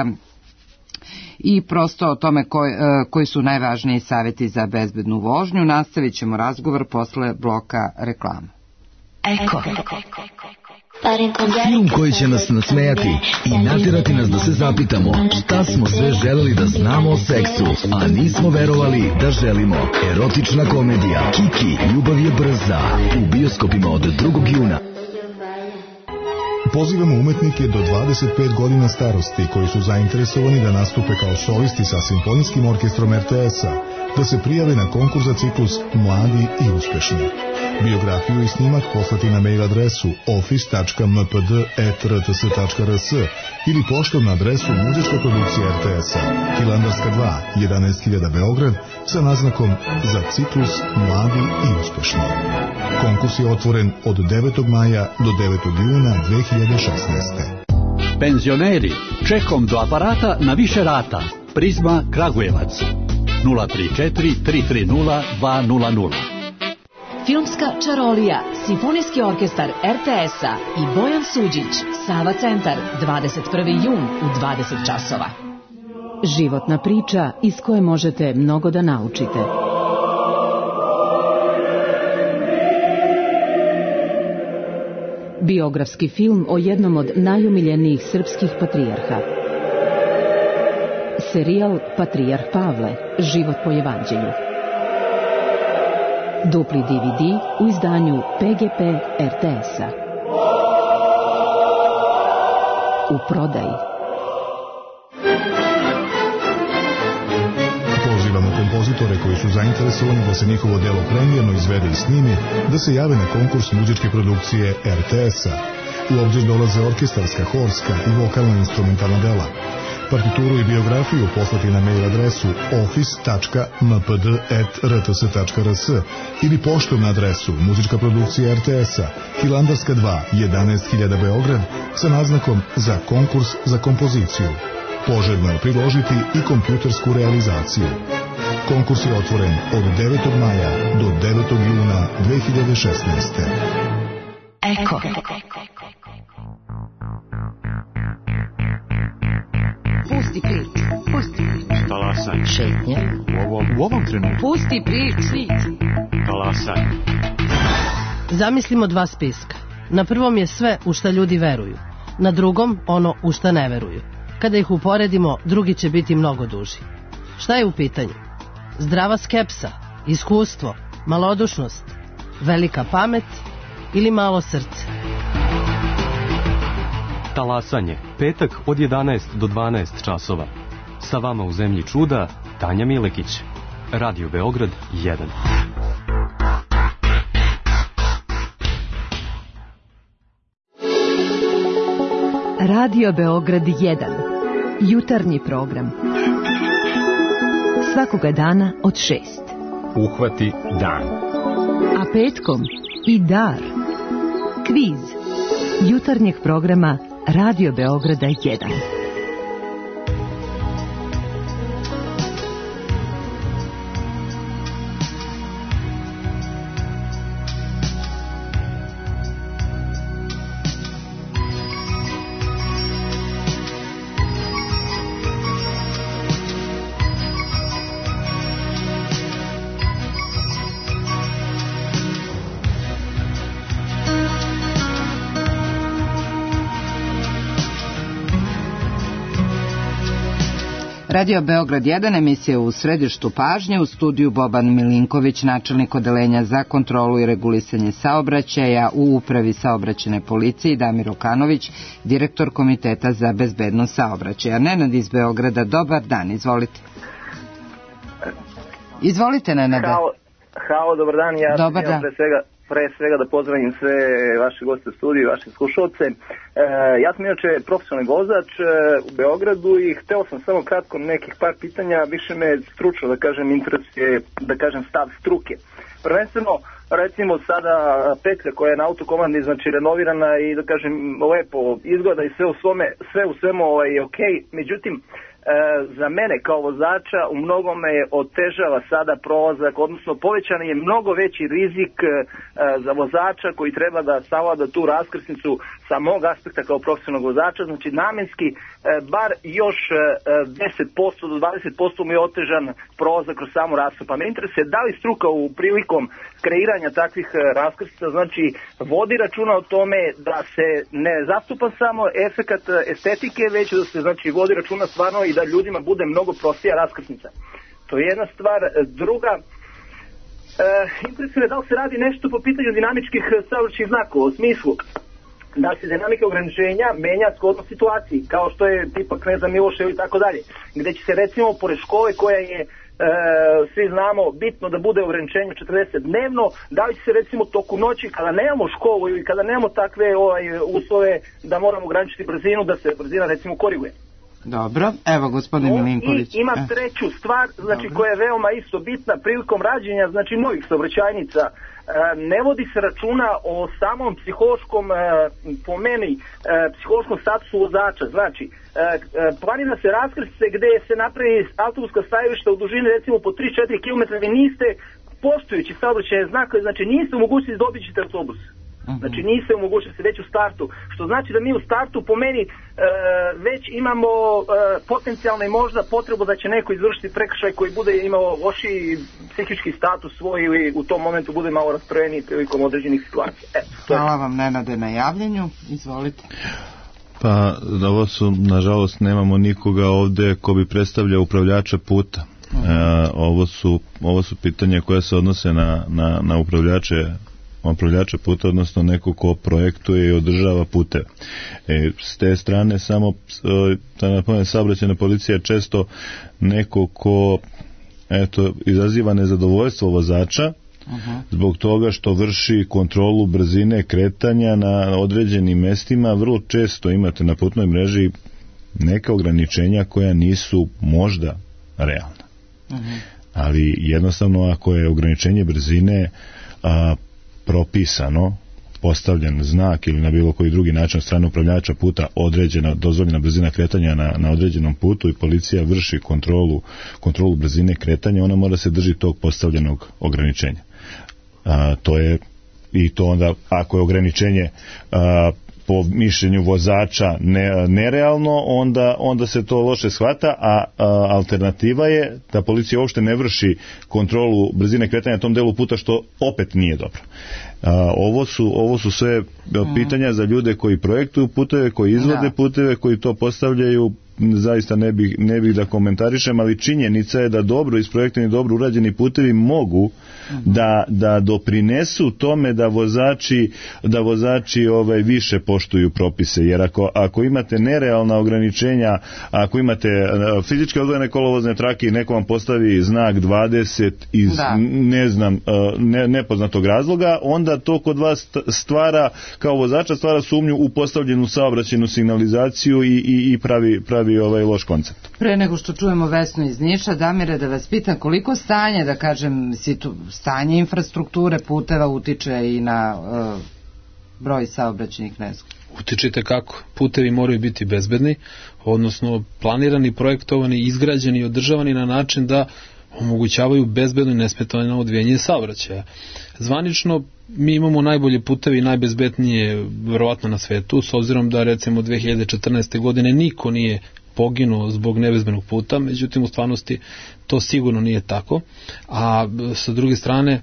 i prosto o tome koji, koji su najvažniji savjeti za bezbednu vožnju. Nastavit ćemo razgovor posle bloka reklama. Eko. Film koji će nas nasmejati i natjerati nas da se zapitamo šta smo sve želeli da znamo o seksu, a nismo verovali da želimo. Erotična komedija Kiki, ljubav je brza, u bioskopima od drugog juna. Pozivamo umetnike do dvadeset pet godina starosti koji su zainteresovani da nastupe kao solisti sa Simfonijskim orkestrom er te es-a, da se prijave na konkurs za ciklus Mladi i uspešni. Biografiju i snimak poslati na mail adresu office tačka m p d at r t s tačka r s ili poštom na adresu Muzejska produkcija er te es-a, Hilandarska dva, jedanaest hiljada Beograd, sa naznakom za ciklus Mladi i uspešni. Konkurs je otvoren od devetog maja do devetog juna dve hiljade šesnaeste. Penzioneri, čekom do aparata na više rata. Prizma Kragujevac nula tri četiri tri tri nula dva nula nula. Filmska čarolija, Simfonijski orkestar er te es-a i Bojan Suđić, Sava centar, dvadeset prvi jun u dvadeset časova. Životna priča iz koje možete mnogo da naučite. Biografski film o jednom od najomiljenijih srpskih patrijarha. Serijal Patrijarh Pavle, život po evanđelju. Dupli de ve de u izdanju pe ge pe er te es-a. U prodaji. Pozivamo kompozitora kompozitore koji su zainteresovani da se njihovo delo premijerno izvede i snimi, da se jave na konkurs muzičke produkcije er te es-a. U obzir dolaze orkestarska, horska i vokalno-instrumentalna dela. Partituru i biografiju poslati na mail adresu office tačka m p d at r t s tačka r s ili poštom na adresu muzička produkcija er te es-a, Hilandarska dva, jedanaest hiljada Beograd, sa naznakom za konkurs za kompoziciju. Poželjno je priložiti i kompjutersku realizaciju. Konkurs je otvoren od devetog maja do devetog juna dve hiljade šesnaeste. Eko. Pusti prič, pusti prič. Talasaj. Šetnja. U ovom, u ovom trenutku. Pusti prič. Talasaj. Zamislimo dva spiska. Na prvom je sve u šta ljudi veruju. Na drugom ono u šta ne veruju. Kada ih uporedimo, drugi će biti mnogo duži. Šta je u pitanju? Zdrava skepsa, iskustvo, malodušnost, velika pamet ili malo srce? Talasanje, petak od jedanaest do dvanaest časova. Sa vama u Zemlji čuda, Tanja Milekić. Radio Beograd jedan. Radio Beograd jedan. Jutarnji program. Svakoga dana od šest. Uhvati dan. A petkom i dar. Kviz. Jutarnjeg programa Radio Beograda jedan. Radio Beograd jedan, emisija u središtu pažnje, u studiju Boban Milinković, načelnik odeljenja za kontrolu i regulisanje saobraćaja u Upravi saobraćajne policije, i Damir Okanović, direktor Komiteta za bezbednost saobraćaja. Nenad iz Beograda, dobar dan, izvolite. Izvolite, Nenade. Halo, halo, dobar dan, ja dobar dan. Pre svega, pre svega da pozdravim sve vaše goste u studiju i vaše slušalce. E, ja sam inače profesionalni vozač e, u Beogradu i hteo sam samo kratko nekih par pitanja, više me stručno, da kažem, interesuje, da kažem, stav struke. Prvenstveno, recimo sada petlja koja je na autokomandi, znači renovirana i, da kažem, lepo izgleda i sve u svome, sve u svemu ovaj, je okej, međutim, za mene kao vozača u mnogome je otežava sada prolazak, odnosno povećan je mnogo veći rizik za vozača koji treba da savlada tu raskrsnicu sa mog aspekta kao profesionalnog vozača, znači namenski bar još deset posto do dvadeset posto mi je otežan prolazak kroz samu raskrsnicu. Pa me interesuje da li struka u prilikom kreiranja takvih raskrsnica, znači vodi računa o tome da se ne zastupa samo efekat estetike, već da se znači vodi računa stvarno i da ljudima bude mnogo prostija raskrsnica. To je jedna stvar. Druga, e, interesuje da li se radi nešto po pitanju dinamičkih saobraćajnih znakova, u smislu da se dinamika ograničenja menja shodno situaciji, kao što je tipa Kneza Milošev i tako dalje, gde će se recimo pored škole koja je e, svi znamo bitno da bude ograničenje četrdeset dnevno, da li će se recimo toku noći kada nemamo školu ili kada nemamo takve ovaj, uslove da moramo ograničiti brzinu, da se brzina recimo koriguje. Dobro, evo gospodin Milinković. I ima treću stvar, znači Dobro. koja je veoma isto bitna prilikom rađenja, znači novih saobraćajnica. E, ne vodi se računa o samom psihološkom, e, po meni, e, psihološkom statusu vozača. Znači, e, planira se raskrsnice gde se napravi autobuska stajišta u dužini recimo po tri do četiri kilometra, vi niste poštujući saobraćajne znakove, znači niste u mogućnosti da obiđete autobus. Znači niste u mogućnosti već u startu, što znači da mi u startu po meni e, već imamo e, potencijalno i možda potrebu da će neko izvršiti prekršaj koji bude imao lošiji psihički status svoj ili u tom momentu bude malo rastrojeniji prilikom određenih situacija. Eto, Hvala vam, Nenade, na javljanju. Izvolite. Pa, ovo su, nažalost, nemamo nikoga ovde ko bi predstavljao upravljača puta. E, ovo su, ovo su pitanja koja se odnose na, na, na upravljače upravljača puta, odnosno neko ko projektuje i održava puteve. E, s te strane samo da napomenem, saobraćajna policija je često neko ko eto, izaziva nezadovoljstvo vozača Uh-huh. zbog toga što vrši kontrolu brzine kretanja na određenim mestima. Vrlo često imate na putnoj mreži neka ograničenja koja nisu možda realna. Uh-huh. Ali jednostavno ako je ograničenje brzine a, propisano, postavljen znak ili na bilo koji drugi način od strane upravljača puta određena, dozvoljena brzina kretanja na, na određenom putu i policija vrši kontrolu, kontrolu brzine kretanja, ona mora se drži tog postavljenog ograničenja. A, to je i to onda ako je ograničenje a, po mišljenju vozača ne, nerealno, onda, onda se to loše shvata, a, a alternativa je da policija uopšte ne vrši kontrolu brzine kretanja na tom delu puta, što opet nije dobro. A, ovo su, ovo su sve pitanja za ljude koji projektuju puteve, koji izvode puteve, koji to postavljaju. Zaista ne bih, ne bih da komentarišem, ali činjenica je da dobro isprojektovani, dobro urađeni putevi mogu da, da doprinesu tome da vozači, da vozači ovaj, više poštuju propise, jer ako, ako imate nerealna ograničenja, ako imate fizički odvojene kolovozne trake i neko vam postavi znak dvadeset iz da. ne znam ne, nepoznatog razloga, onda to kod vas stvara, kao vozača stvara sumnju u postavljenu saobraćajnu signalizaciju i, i, i pravi, pravi ovaj loš koncept. Pre nego što čujemo Vesnu iz Niša, Damire, da vas pitam koliko stanje, da kažem, situ, stanje infrastrukture puteva utiče i na uh, broj saobraćajnih nezgoda? Utičite kako? Putevi moraju biti bezbedni, odnosno planirani, projektovani, izgrađeni i održavani na način da omogućavaju bezbedno i nesmetano odvijanje saobraćaja. Zvanično mi imamo najbolje putevi i najbezbednije verovatno na svetu, s obzirom da recimo dve hiljade četrnaeste. godine niko nije poginuo zbog nebezbednog puta, međutim u stvarnosti to sigurno nije tako. A sa druge strane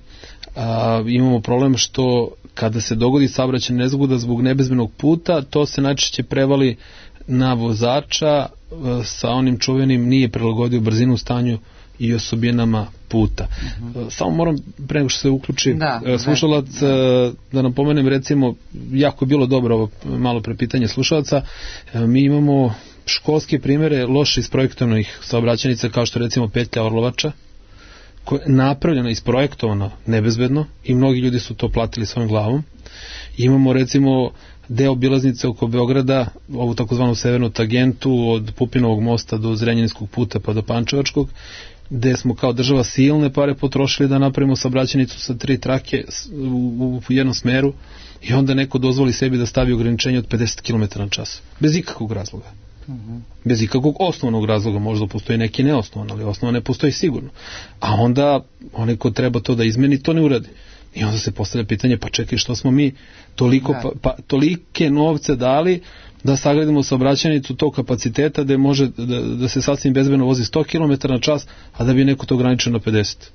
a, imamo problem što kada se dogodi saobraćajna nezgoda zbog nebezbednog puta, to se najčešće prevali na vozača a, sa onim čuvenim nije prilagodio brzinu, stanju i osobinama puta. Uh-huh. Samo moram, pre nego što se uključi da, slušalac, da. da napomenem, recimo, jako je bilo dobro ovo malo pre pitanje slušalaca, mi imamo školske primere loše isprojektovanih saobraćajnica, kao što recimo petlja Orlovača, koja je napravljena, isprojektovana nebezbedno i mnogi ljudi su to platili svojom glavom. Imamo recimo deo obilaznice oko Beograda, ovu takozvanu severnu tangentu od Pupinovog mosta do Zrenjaninskog puta pa do Pančevačkog, gde smo kao država silne pare potrošili da napravimo saobraćajnicu sa tri trake u, u jednom smeru i onda neko dozvoli sebi da stavi ograničenje od pedeset kilometara na čas. Bez ikakvog razloga. Uh-huh. Bez ikakvog osnovnog razloga, možda postoji neki neosnovan, ali osnovan ne postoji sigurno. A onda onaj ko treba to da izmeni, to ne uradi. I onda se postavlja pitanje, pa čekaj, što smo mi toliko, pa, pa, tolike novce dali da sagradimo saobraćajnicu tog kapaciteta da može da, da se sasvim bezbedno vozi sto kilometara na čas, a da bi neko to ograničio na pedeset.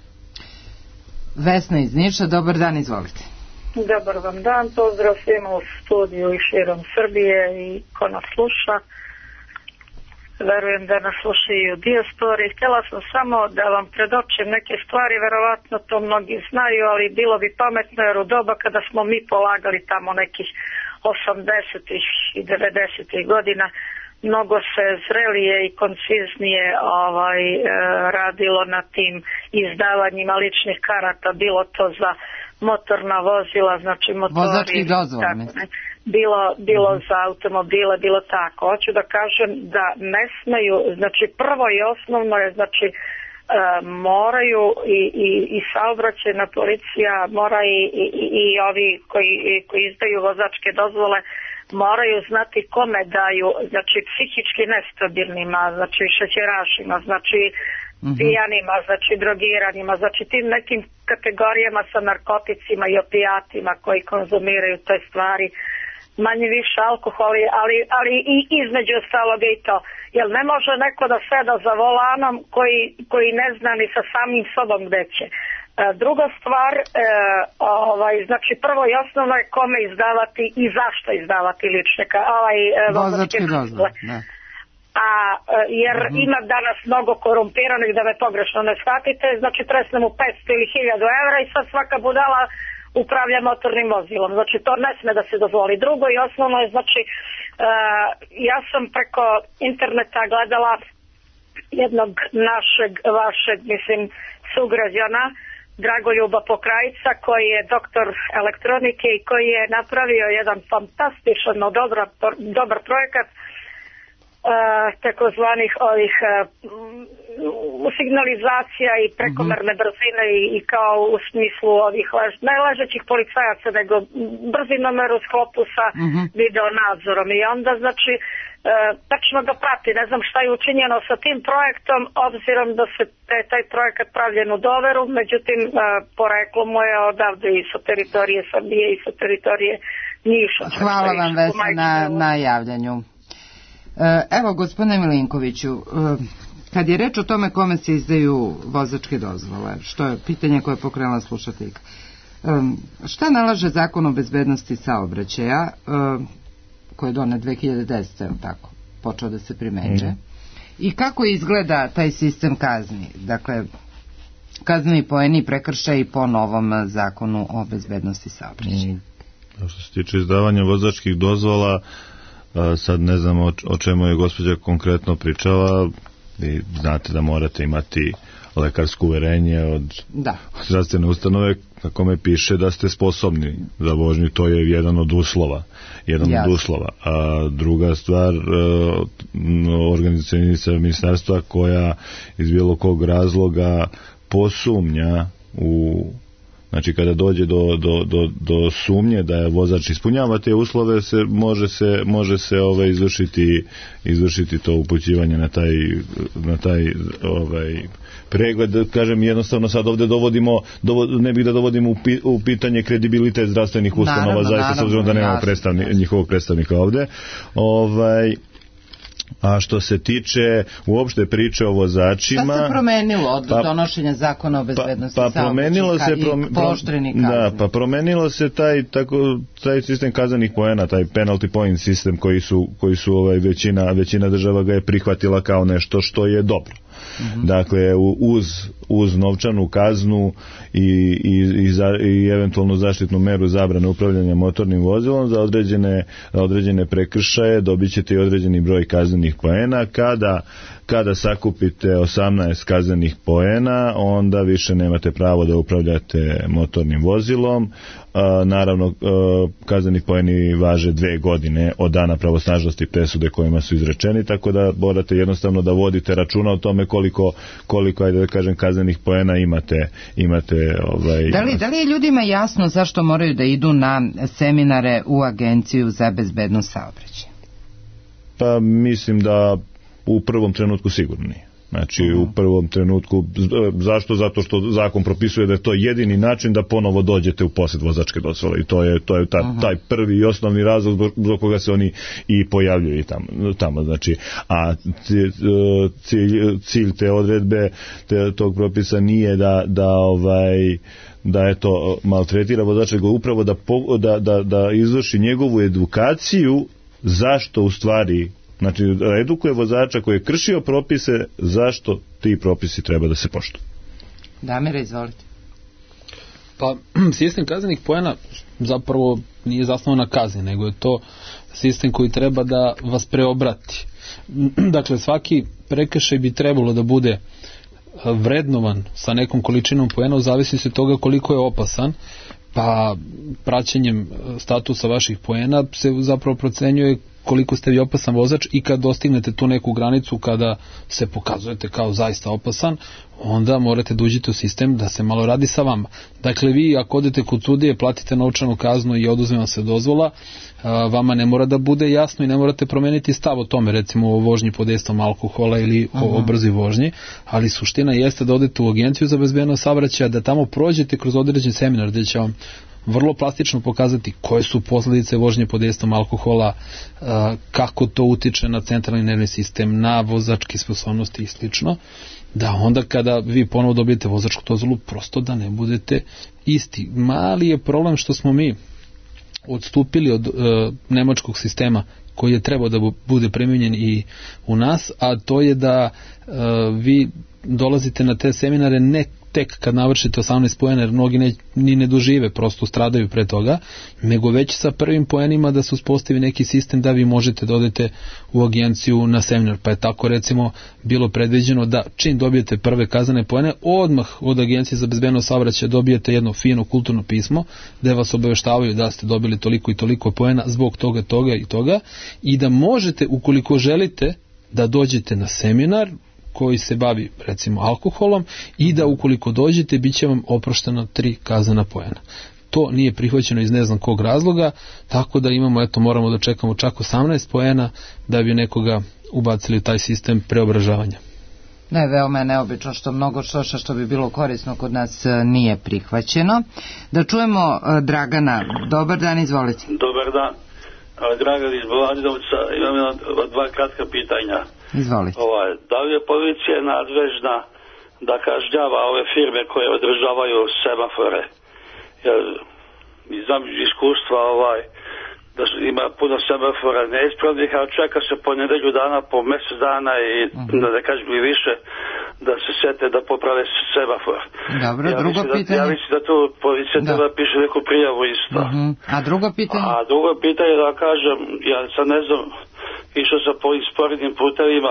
Vesna iz Niša, dobar dan, izvolite. Dobar vam dan, pozdrav svima u studiju i širom Srbije i ko nas sluša. Verujem da nas slušaju i u dijaspori. Htjela sam samo da vam predočim neke stvari, verovatno to mnogi znaju, ali bilo bi pametno jer u doba kada smo mi polagali tamo nekih osamdesetih i devedesetih godina, mnogo se zrelije i konciznije ovaj, e, radilo na tim izdavanjima ličnih karata, bilo to za motorna vozila, znači motori, vozački dozvol, bilo, bilo mm-hmm. za automobile, bilo tako. Hoću da kažem da ne smeju, znači prvo i osnovno je, znači e, moraju i, i, i saobraćajna policija, mora i, i, i ovi koji, koji izdaju vozačke dozvole, moraju znati kome daju, znači psihički nestabilnima, znači šećerašima, znači mm-hmm. pijanima, znači drogiranima, znači tim nekim kategorijama sa narkoticima i opijatima koji konzumiraju te stvari, manje više alkoholi, ali, ali i između ostaloga i to. Jer ne može neko da seda za volanom koji, koji ne zna ni sa samim sobom gde će. E, druga stvar, e, ovaj, znači prvo i osnovno je kome izdavati i zašto izdavati lične ovaj, vozačke dozvole. A, jer uh-huh. ima danas mnogo korumpiranih, da me pogrešno ne shvatite, znači tresne mu petsto ili hiljadu evra i sad svaka budala upravlja motornim vozilom. Znači to ne sme da se dozvoli. Drugo i osnovno je, znači uh, ja sam preko interneta gledala jednog našeg, vašeg, mislim, sugrađana, Dragoljuba Pokrajca, koji je doktor elektronike i koji je napravio jedan fantastičan, dobar, dobar projekat uh, takozvanih ovih uh, signalizacija i prekomerne mm-hmm. brzine i, i kao u smislu ovih lež, ne ležećih policajaca, nego brzinomer u sklopu sa mm-hmm. video nadzorom. I onda, znači, E, tačno ga prati. Ne znam šta je učinjeno sa tim projektom, obzirom da se taj, taj projekat pravljen u Doveru, međutim e, poreklo mu je odavde i sa teritorije Srbije i sa teritorije Niša. Hvala vam, Vesna, na, na javljanju. E, evo, gospodine Milinkoviću, e, kad je reč o tome kome se izdaju vozačke dozvole, što je pitanje koje je pokrenula slušateljka, e, šta nalaže Zakon o bezbednosti saobraćaja, e, koji je donet dve hiljade desete. tako, počeo da se primenjuje. Mm. I kako izgleda taj sistem kazni? Dakle, kazneni poeni prekršaji po novom Zakonu o bezbednosti saobraćaja. Mm. Što se tiče izdavanja vozačkih dozvola, sad ne znam o, o čemu je gospođa konkretno pričala, i znate da morate imati lekarsko uverenje od da. zdravstvene ustanove na kome piše da ste sposobni za vožnju, to je jedan od uslova. Jedan Jasne. od uslova. A druga stvar, organizacionalnica ministarstva koja iz bilo kog razloga posumnja u, znači kada dođe do, do, do, do sumnje da je vozač ispunjava te uslove, se može se može se ovaj izvršiti izvršiti to upućivanje na taj na taj ovaj pregled. Kažem, jednostavno sad ovde dovodimo dovod, ne bih da dovodimo u, pi, u pitanje kredibilitet zdravstvenih ustanova, naravno, zaista naravno, s obzirom da nemamo predstavni, njihovog predstavnika ovde. Ovaj A što se tiče uopšte priče o vozačima... Šta se promenilo od pa, donošenja Zakona o bezbednosti pa, pa saobraćaja i prom, pooštreni kazni? Da, pa promenilo se taj, tako, taj sistem kazanih poena, taj penalty point sistem koji su, koji su ovaj, većina, većina država ga je prihvatila kao nešto što je dobro. Mm-hmm. Dakle, uz, uz novčanu kaznu i, i, i, za, i eventualno zaštitnu meru zabrane upravljanja motornim vozilom za određene, za određene prekršaje dobit ćete i određeni broj kaznenih poena. Kada, kada sakupite osamnaest kaznenih poena, onda više nemate pravo da upravljate motornim vozilom. A, naravno, a, kazneni poeni važe dve godine od dana pravosnažnosti presude kojima su izrečeni, tako da morate jednostavno da vodite računa o tome koliko, koliko ajde da kažem, kaznenih poena imate. imate ovaj... da, li, da li je ljudima jasno zašto moraju da idu na seminare u Agenciju za bezbednost saobraćaja? Pa mislim da u prvom trenutku sigurno nije. Znači, uh-huh. u prvom trenutku, zašto? Zato što zakon propisuje da je to jedini način da ponovo dođete u posjed vozačke dozvole i to je, to je ta, uh-huh. taj prvi i osnovni razlog zbog koga se oni i pojavljuju tamo. tamo. Znači, a cilj, cilj te odredbe, te, tog propisa nije da, da ovaj da je to maltretira vozača, nego upravo da, da, da, da izvrši njegovu edukaciju zašto u stvari, znači edukuje vozača koji je kršio propise zašto ti propisi treba da se poštuju. Damire, izvolite. Pa sistem kaznenih poena zapravo nije zasnovan na kazni, nego je to sistem koji treba da vas preobrati. Dakle, svaki prekršaj bi trebalo da bude vrednovan sa nekom količinom poena u zavisnosti od toga koliko je opasan, pa praćenjem statusa vaših poena se zapravo procenjuje koliko ste vi opasan vozač i kad dostignete tu neku granicu kada se pokazujete kao zaista opasan, onda morate da uđete u sistem da se malo radi sa vama. Dakle, vi ako odete kod sudije, platite novčanu kaznu i oduzme vam se dozvola, vama ne mora da bude jasno i ne morate promeniti stav o tome, recimo o vožnji pod dejstvom alkohola ili o, o brzi vožnji, ali suština jeste da odete u Agenciju za bezbednost saobraćaja, da tamo prođete kroz određen seminar gde će vam vrlo plastično pokazati koje su posljedice vožnje pod dejstvom alkohola, kako to utiče na centralni nervni sistem, na vozačke sposobnosti i slično, da onda kada vi ponovo dobijete vozačku dozvolu, prosto da ne budete isti. Mali je problem što smo mi odstupili od uh, nemačkog sistema koji je trebao da bude primenjen i u nas, a to je da uh, vi dolazite na te seminare ne tek kad navršite osamnaest poena, jer mnogi ne, ni ne dožive, prosto stradaju pre toga, nego već sa prvim poenima da se uspostavi neki sistem da vi možete da odete u agenciju na seminar. Pa je tako recimo bilo predviđeno da čim dobijete prve kaznene poene, odmah od Agencije za bezbednost saobraćaja dobijete jedno fino kulturno pismo gde vas obaveštavaju da ste dobili toliko i toliko poena zbog toga, toga i toga, i da možete, ukoliko želite, da dođete na seminar koji se bavi recimo alkoholom i da ukoliko dođete bit će vam oprošteno tri kaznena poena. To nije prihvaćeno iz ne znam kog razloga, tako da imamo, eto, moramo da čekamo čak osamnaest poena da bi nekoga ubacili u taj sistem preobražavanja. Ne, veoma je neobično što mnogo što što bi bilo korisno kod nas nije prihvaćeno. Da čujemo Dragana. Dobar dan, izvolite. Dobar dan. Dragan iz Balađovca, imam dva kratka pitanja. Izvolite. Ovaj, da li je policija nadležna da kažnjava ove firme koje održavaju semafore? Jer znam iz iskustva ovaj, da ima puno semafora neispravnih, a čeka se po nedelju dana, po mjesec dana i uh-huh. da ne kažem i više, da se sete da poprave semafor. Dobro, ja drugo da, pitanje. Ja mislim da tu policija da. treba piše neku prijavu isto. Uh-huh. A drugo pitanje? A drugo pitanje da kažem, ja sad ne znam, išao sam po sporednim putevima,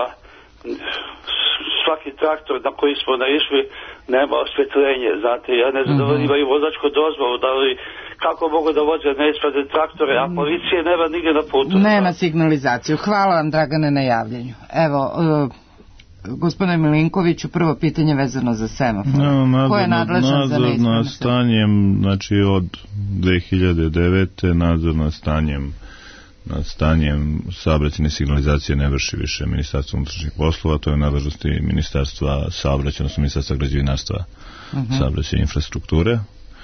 svaki traktor na koji smo naišli nema osvetljenje, znate, ja ne znam uh-huh. da li imaju vozačku dozvolu, da li, kako mogu da voze neispravne traktore, a policije nema nigdje na putu. Nema signalizaciju. Hvala vam, Dragane, na javljanju. Evo, uh, gospodine Milinkoviću, prvo pitanje vezano za semafor. No, nadzor, ko je nadležan nadzor za neispravne nad stanjem, znači od dve hiljade devete nadzor nad stanjem nad stanjem saobraćajne signalizacije ne vrši više Ministarstvo unutrašnjih poslova, to je u nadležnosti Ministarstva saobraćaja, odnosno Ministarstva građevinarstva, uh-huh. saobraćaja i infrastrukture.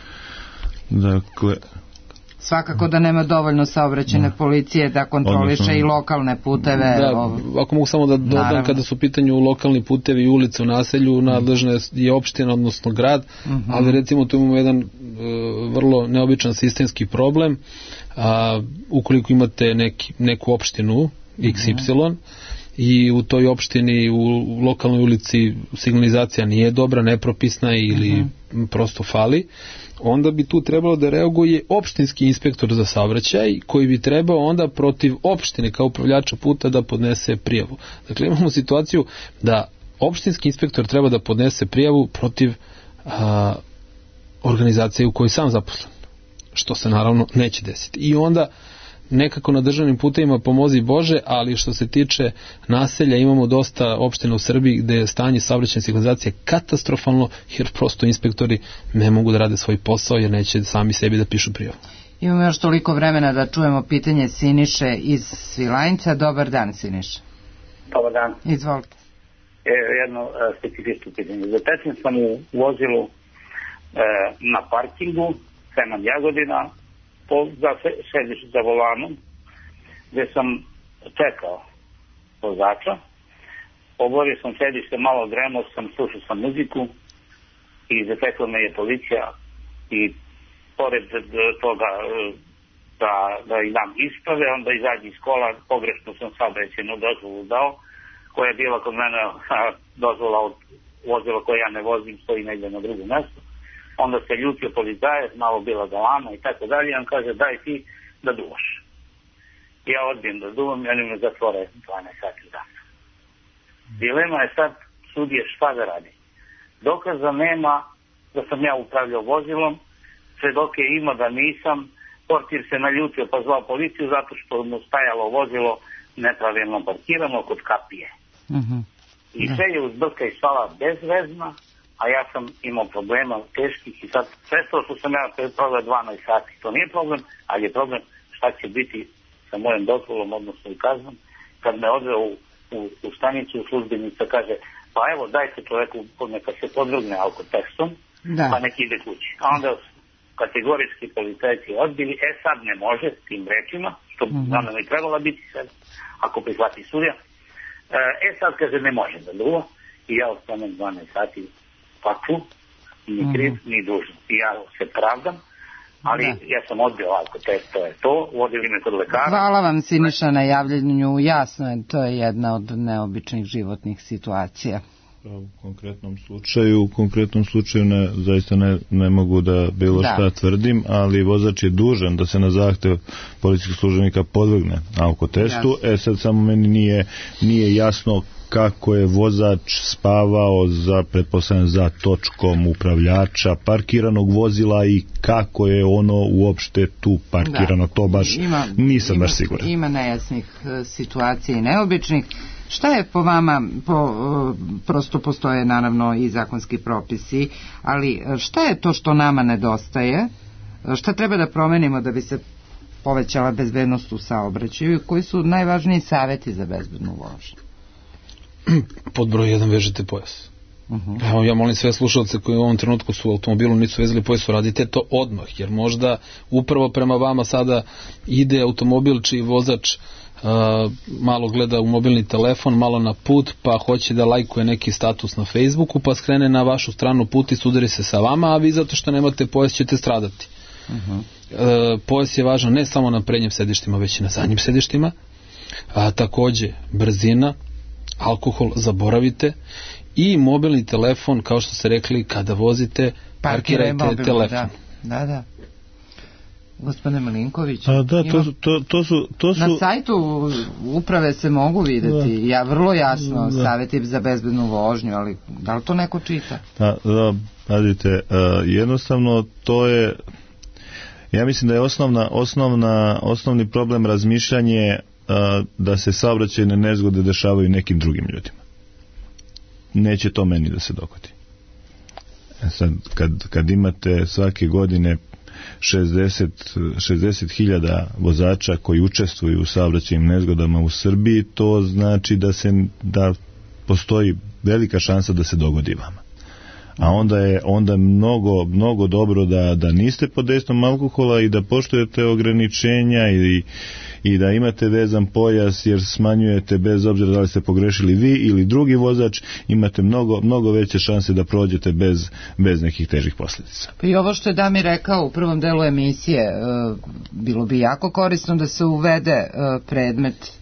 Dakle, svakako da nema dovoljno saobraćajne da. policije da kontroliše odnosno, i lokalne puteve. Da, ov... ako mogu samo da dodam, naravno. Kada su u pitanju lokalni putevi i ulice u naselju, nadležna je opština, odnosno grad, uh-huh. ali recimo tu imamo jedan uh, vrlo neobičan sistemski problem. A, ukoliko imate neki, neku opštinu iks ipsilon i u toj opštini u lokalnoj ulici signalizacija nije dobra, nepropisna ili uh-huh. prosto fali, onda bi tu trebalo da reaguje opštinski inspektor za saobraćaj koji bi trebao onda protiv opštine kao upravljača puta da podnese prijavu. Dakle, imamo situaciju da opštinski inspektor treba da podnese prijavu protiv a, organizacije u kojoj sam zaposlen, što se naravno neće desiti. I onda nekako na državnim putevima pomozi Bože, ali što se tiče naselja imamo dosta opština u Srbiji gde je stanje saobraćajne signalizacije katastrofalno, jer prosto inspektori ne mogu da rade svoj posao jer neće sami sebi da pišu prijavu. Imamo još toliko vremena da čujemo pitanje Siniše iz Svilajnca. Dobar dan, Siniša. Dobar dan. Izvolite. E, jedno e, specifično pitanje. Zatečen sam u vozilu e, na parkingu Seman Jagodina, po, za, sediš za volanom, gde sam čekao vozača, oborio sam sedište, malo dremao sam, slušao sam muziku i zatekla me je policija i pored toga da, da i dam isprave, onda izađi iz kola, pogrešno sam saobraćajnu dozvolu dao, koja je bila kod mene dozvola od vozila koje ja ne vozim, stoji negdje na drugom mjestu. Onda se ljutio policajac, malo bila galama i tako dalje, on kaže daj ti da duvaš. Ja odbijem da duvam, oni me zatvore dvanaest sati dan. Dilema je sad sudije šta da radi. Dokaza nema da sam ja upravljao vozilom, svedoke ima da nisam, portir se naljutio pa zvao policiju zato što mu stajalo vozilo nepravilno parkirano kod kapije. Uh-huh. I sve je uzbrka i svala bezvezna, a ja sam imao problema teških i sad sve to što sam ja proveo dvanaest sati, to nije problem, ali je problem šta će biti sa mojim dozvolom, odnosno i kaznom, kad me odveo u, u, u stanicu, službenica kaže, pa evo dajte čoveku neka se podvrgne alkotestom, da. Pa neki ide kući. A onda kategorijski policajci odbili, e sad ne može s tim rečima, što mm-hmm. nam ne trebala biti sad, ako prihvati sudija, e sad kaže ne može da duva i ja ostanem dvanaest sati paklu, ni kriv, mm-hmm. ni dužan. I ja se pravdam, ali da. Ja sam odbio alkotest, to je to, vodili me kod lekara. Hvala vam Siniša na javljanju, jasno je, to je jedna od neobičnih životnih situacija. U konkretnom slučaju, u konkretnom slučaju ne, zaista ne, ne mogu da bilo da. šta tvrdim, ali vozač je dužan da se na zahtev policijskog službenika podvrgne alkotestu. Yes. E sad samo meni nije, nije jasno kako je vozač spavao za, pretpostavljam, za točkom upravljača parkiranog vozila i kako je ono uopšte tu parkirano, da. to baš ima, nisam ima, baš siguran. Ima nejasnih situacija i neobičnih. Šta je po vama, po, prosto postoje naravno i zakonski propisi, ali šta je to što nama nedostaje, šta treba da promenimo da bi se povećala bezbednost u saobraćaju i koji su najvažniji saveti za bezbednu vožnju? Pod broj jedan vežete pojas. Uh-huh. Evo, ja molim sve slušalce koji u ovom trenutku su u automobilu nisu vezali pojas, radite to odmah, jer možda upravo prema vama sada ide automobil čiji vozač Uh, malo gleda u mobilni telefon, malo na put, pa hoće da lajkuje neki status na Facebooku, pa skrene na vašu stranu put i sudari se sa vama, a vi zato što nemate pojas ćete stradati. Uh-huh. Uh, pojas je važan ne samo na prednjim sedištima, već i na zadnjim sedištima. A takođe, brzina, alkohol zaboravite i mobilni telefon, kao što ste rekli, kada vozite, parkirajte mobilno, telefon. Da, da, da. Gospodine Malinković, a da, to, to, to su, to su... na sajtu uprave se mogu videti, da. ja vrlo jasno da. savjeti za bezbednu vožnju, ali da li to neko čita? Da, da, pazite, uh, jednostavno to je, ja mislim da je osnovna, osnovna, osnovni problem razmišljanje uh, da se saobraćajne nezgode dešavaju nekim drugim ljudima. Neće to meni da se dogodi. E sad, kad, kad imate svake godine šezdeset hiljada vozača koji učestvuju u saobraćajnim nezgodama u Srbiji, to znači da se da postoji velika šansa da se dogodi vama. A onda je onda mnogo mnogo dobro da da niste pod dejstvom alkohola i da poštujete ograničenja i i da imate vezan pojas, jer smanjujete, bez obzira da li ste pogrešili vi ili drugi vozač, imate mnogo, mnogo veće šanse da prođete bez, bez nekih težih posljedica. I ovo što je Damir rekao u prvom delu emisije, bilo bi jako korisno da se uvede predmet,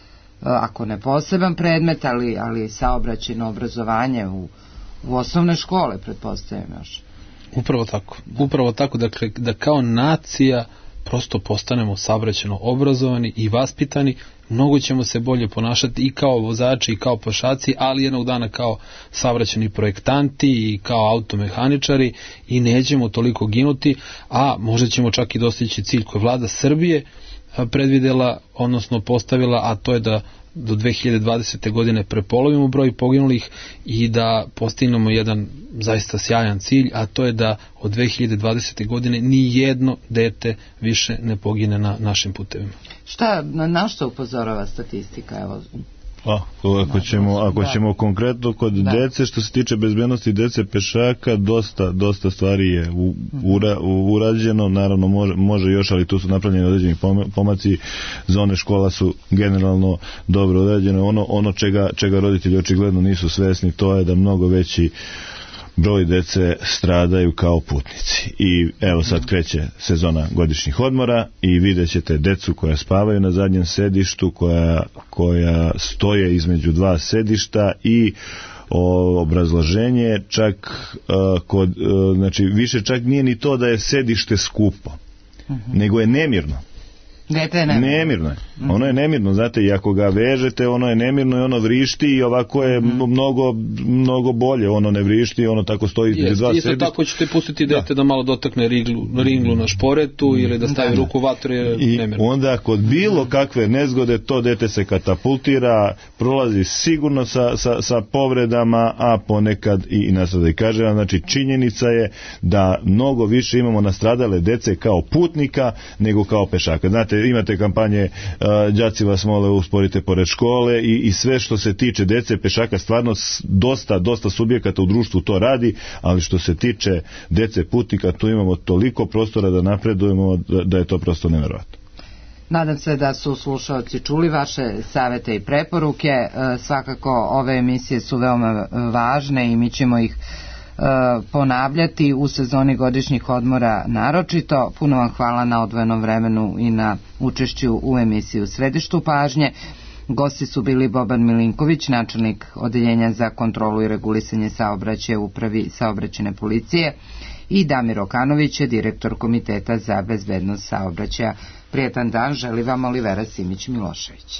ako ne poseban predmet, ali, ali saobraćajno obrazovanje u, u osnovne škole, pretpostavljam još. Upravo tako. Upravo tako, dakle, da kao nacija prosto postanemo saobraćajno obrazovani i vaspitani, mnogo ćemo se bolje ponašati i kao vozači i kao pešaci, ali jednog dana kao saobraćajni projektanti i kao automehaničari i nećemo toliko ginuti, a možda ćemo čak i dostići cilj koji vlada Srbije predvidela, odnosno postavila, a to je da do dve hiljade dvadesete. godine prepolovimo broj poginulih i da postignemo jedan zaista sjajan cilj, a to je da od dve hiljade dvadesete. godine ni jedno dete više ne pogine na našim putevima. Šta, na što upozorava statistika? Evo, A, ako ćemo, ako da. ćemo konkretno kod da. dece, što se tiče bezbednosti dece pešaka, dosta, dosta stvari je u, ura, u, urađeno, naravno može, može još, ali tu su napravljeni određeni pomaci, zone škola su generalno dobro urađene, ono, ono čega, čega roditelji očigledno nisu svesni, to je da mnogo veći broj dece stradaju kao putnici. I evo sad kreće sezona godišnjih odmora i vidjet ćete decu koja spavaju na zadnjem sedištu, koja, koja stoje između dva sedišta i o, obrazloženje čak uh, kod, uh, znači više čak nije ni to da je sedište skupo, uh-huh. nego je nemirno. Dete je nemirno. Nemirno je. Ono je nemirno, znate, i ako ga vežete, ono je nemirno i ono vrišti i ovako je mm. mnogo, mnogo bolje, ono ne vrišti, ono tako stoji između dva sedišta. Isto tako ćete pustiti dete da, da malo dotakne riglu, ringlu na šporetu mm. ili da stavi da, ruku u vatru, je i nemirno. I onda kod bilo kakve nezgode to dete se katapultira, prolazi sigurno sa, sa, sa povredama, a ponekad i, i nastrada. I kaže vam, znači činjenica je da mnogo više imamo nastradale dece kao putnika nego kao pešaka. Znate, imate kampanje uh, đaci vas mole usporite pored škole i, i sve što se tiče dece pešaka, stvarno dosta, dosta subjekata u društvu to radi, ali što se tiče dece putnika, tu imamo toliko prostora da napredujemo da, da je to prosto nevjerovatno. Nadam se da su slušalci čuli vaše savete i preporuke. E, svakako ove emisije su veoma važne i mi ćemo ih ponavljati u sezoni godišnjih odmora naročito. Puno vam hvala na odvojenom vremenu i na učešću u emisiji U središtu pažnje. Gosti su bili Boban Milinković, načelnik Odeljenja za kontrolu i regulisanje saobraćaja u Upravi saobraćajne policije, i Damir Okanović, direktor Komiteta za bezbednost saobraćaja. Prijetan dan želi vam Olivera Simić-Milošević.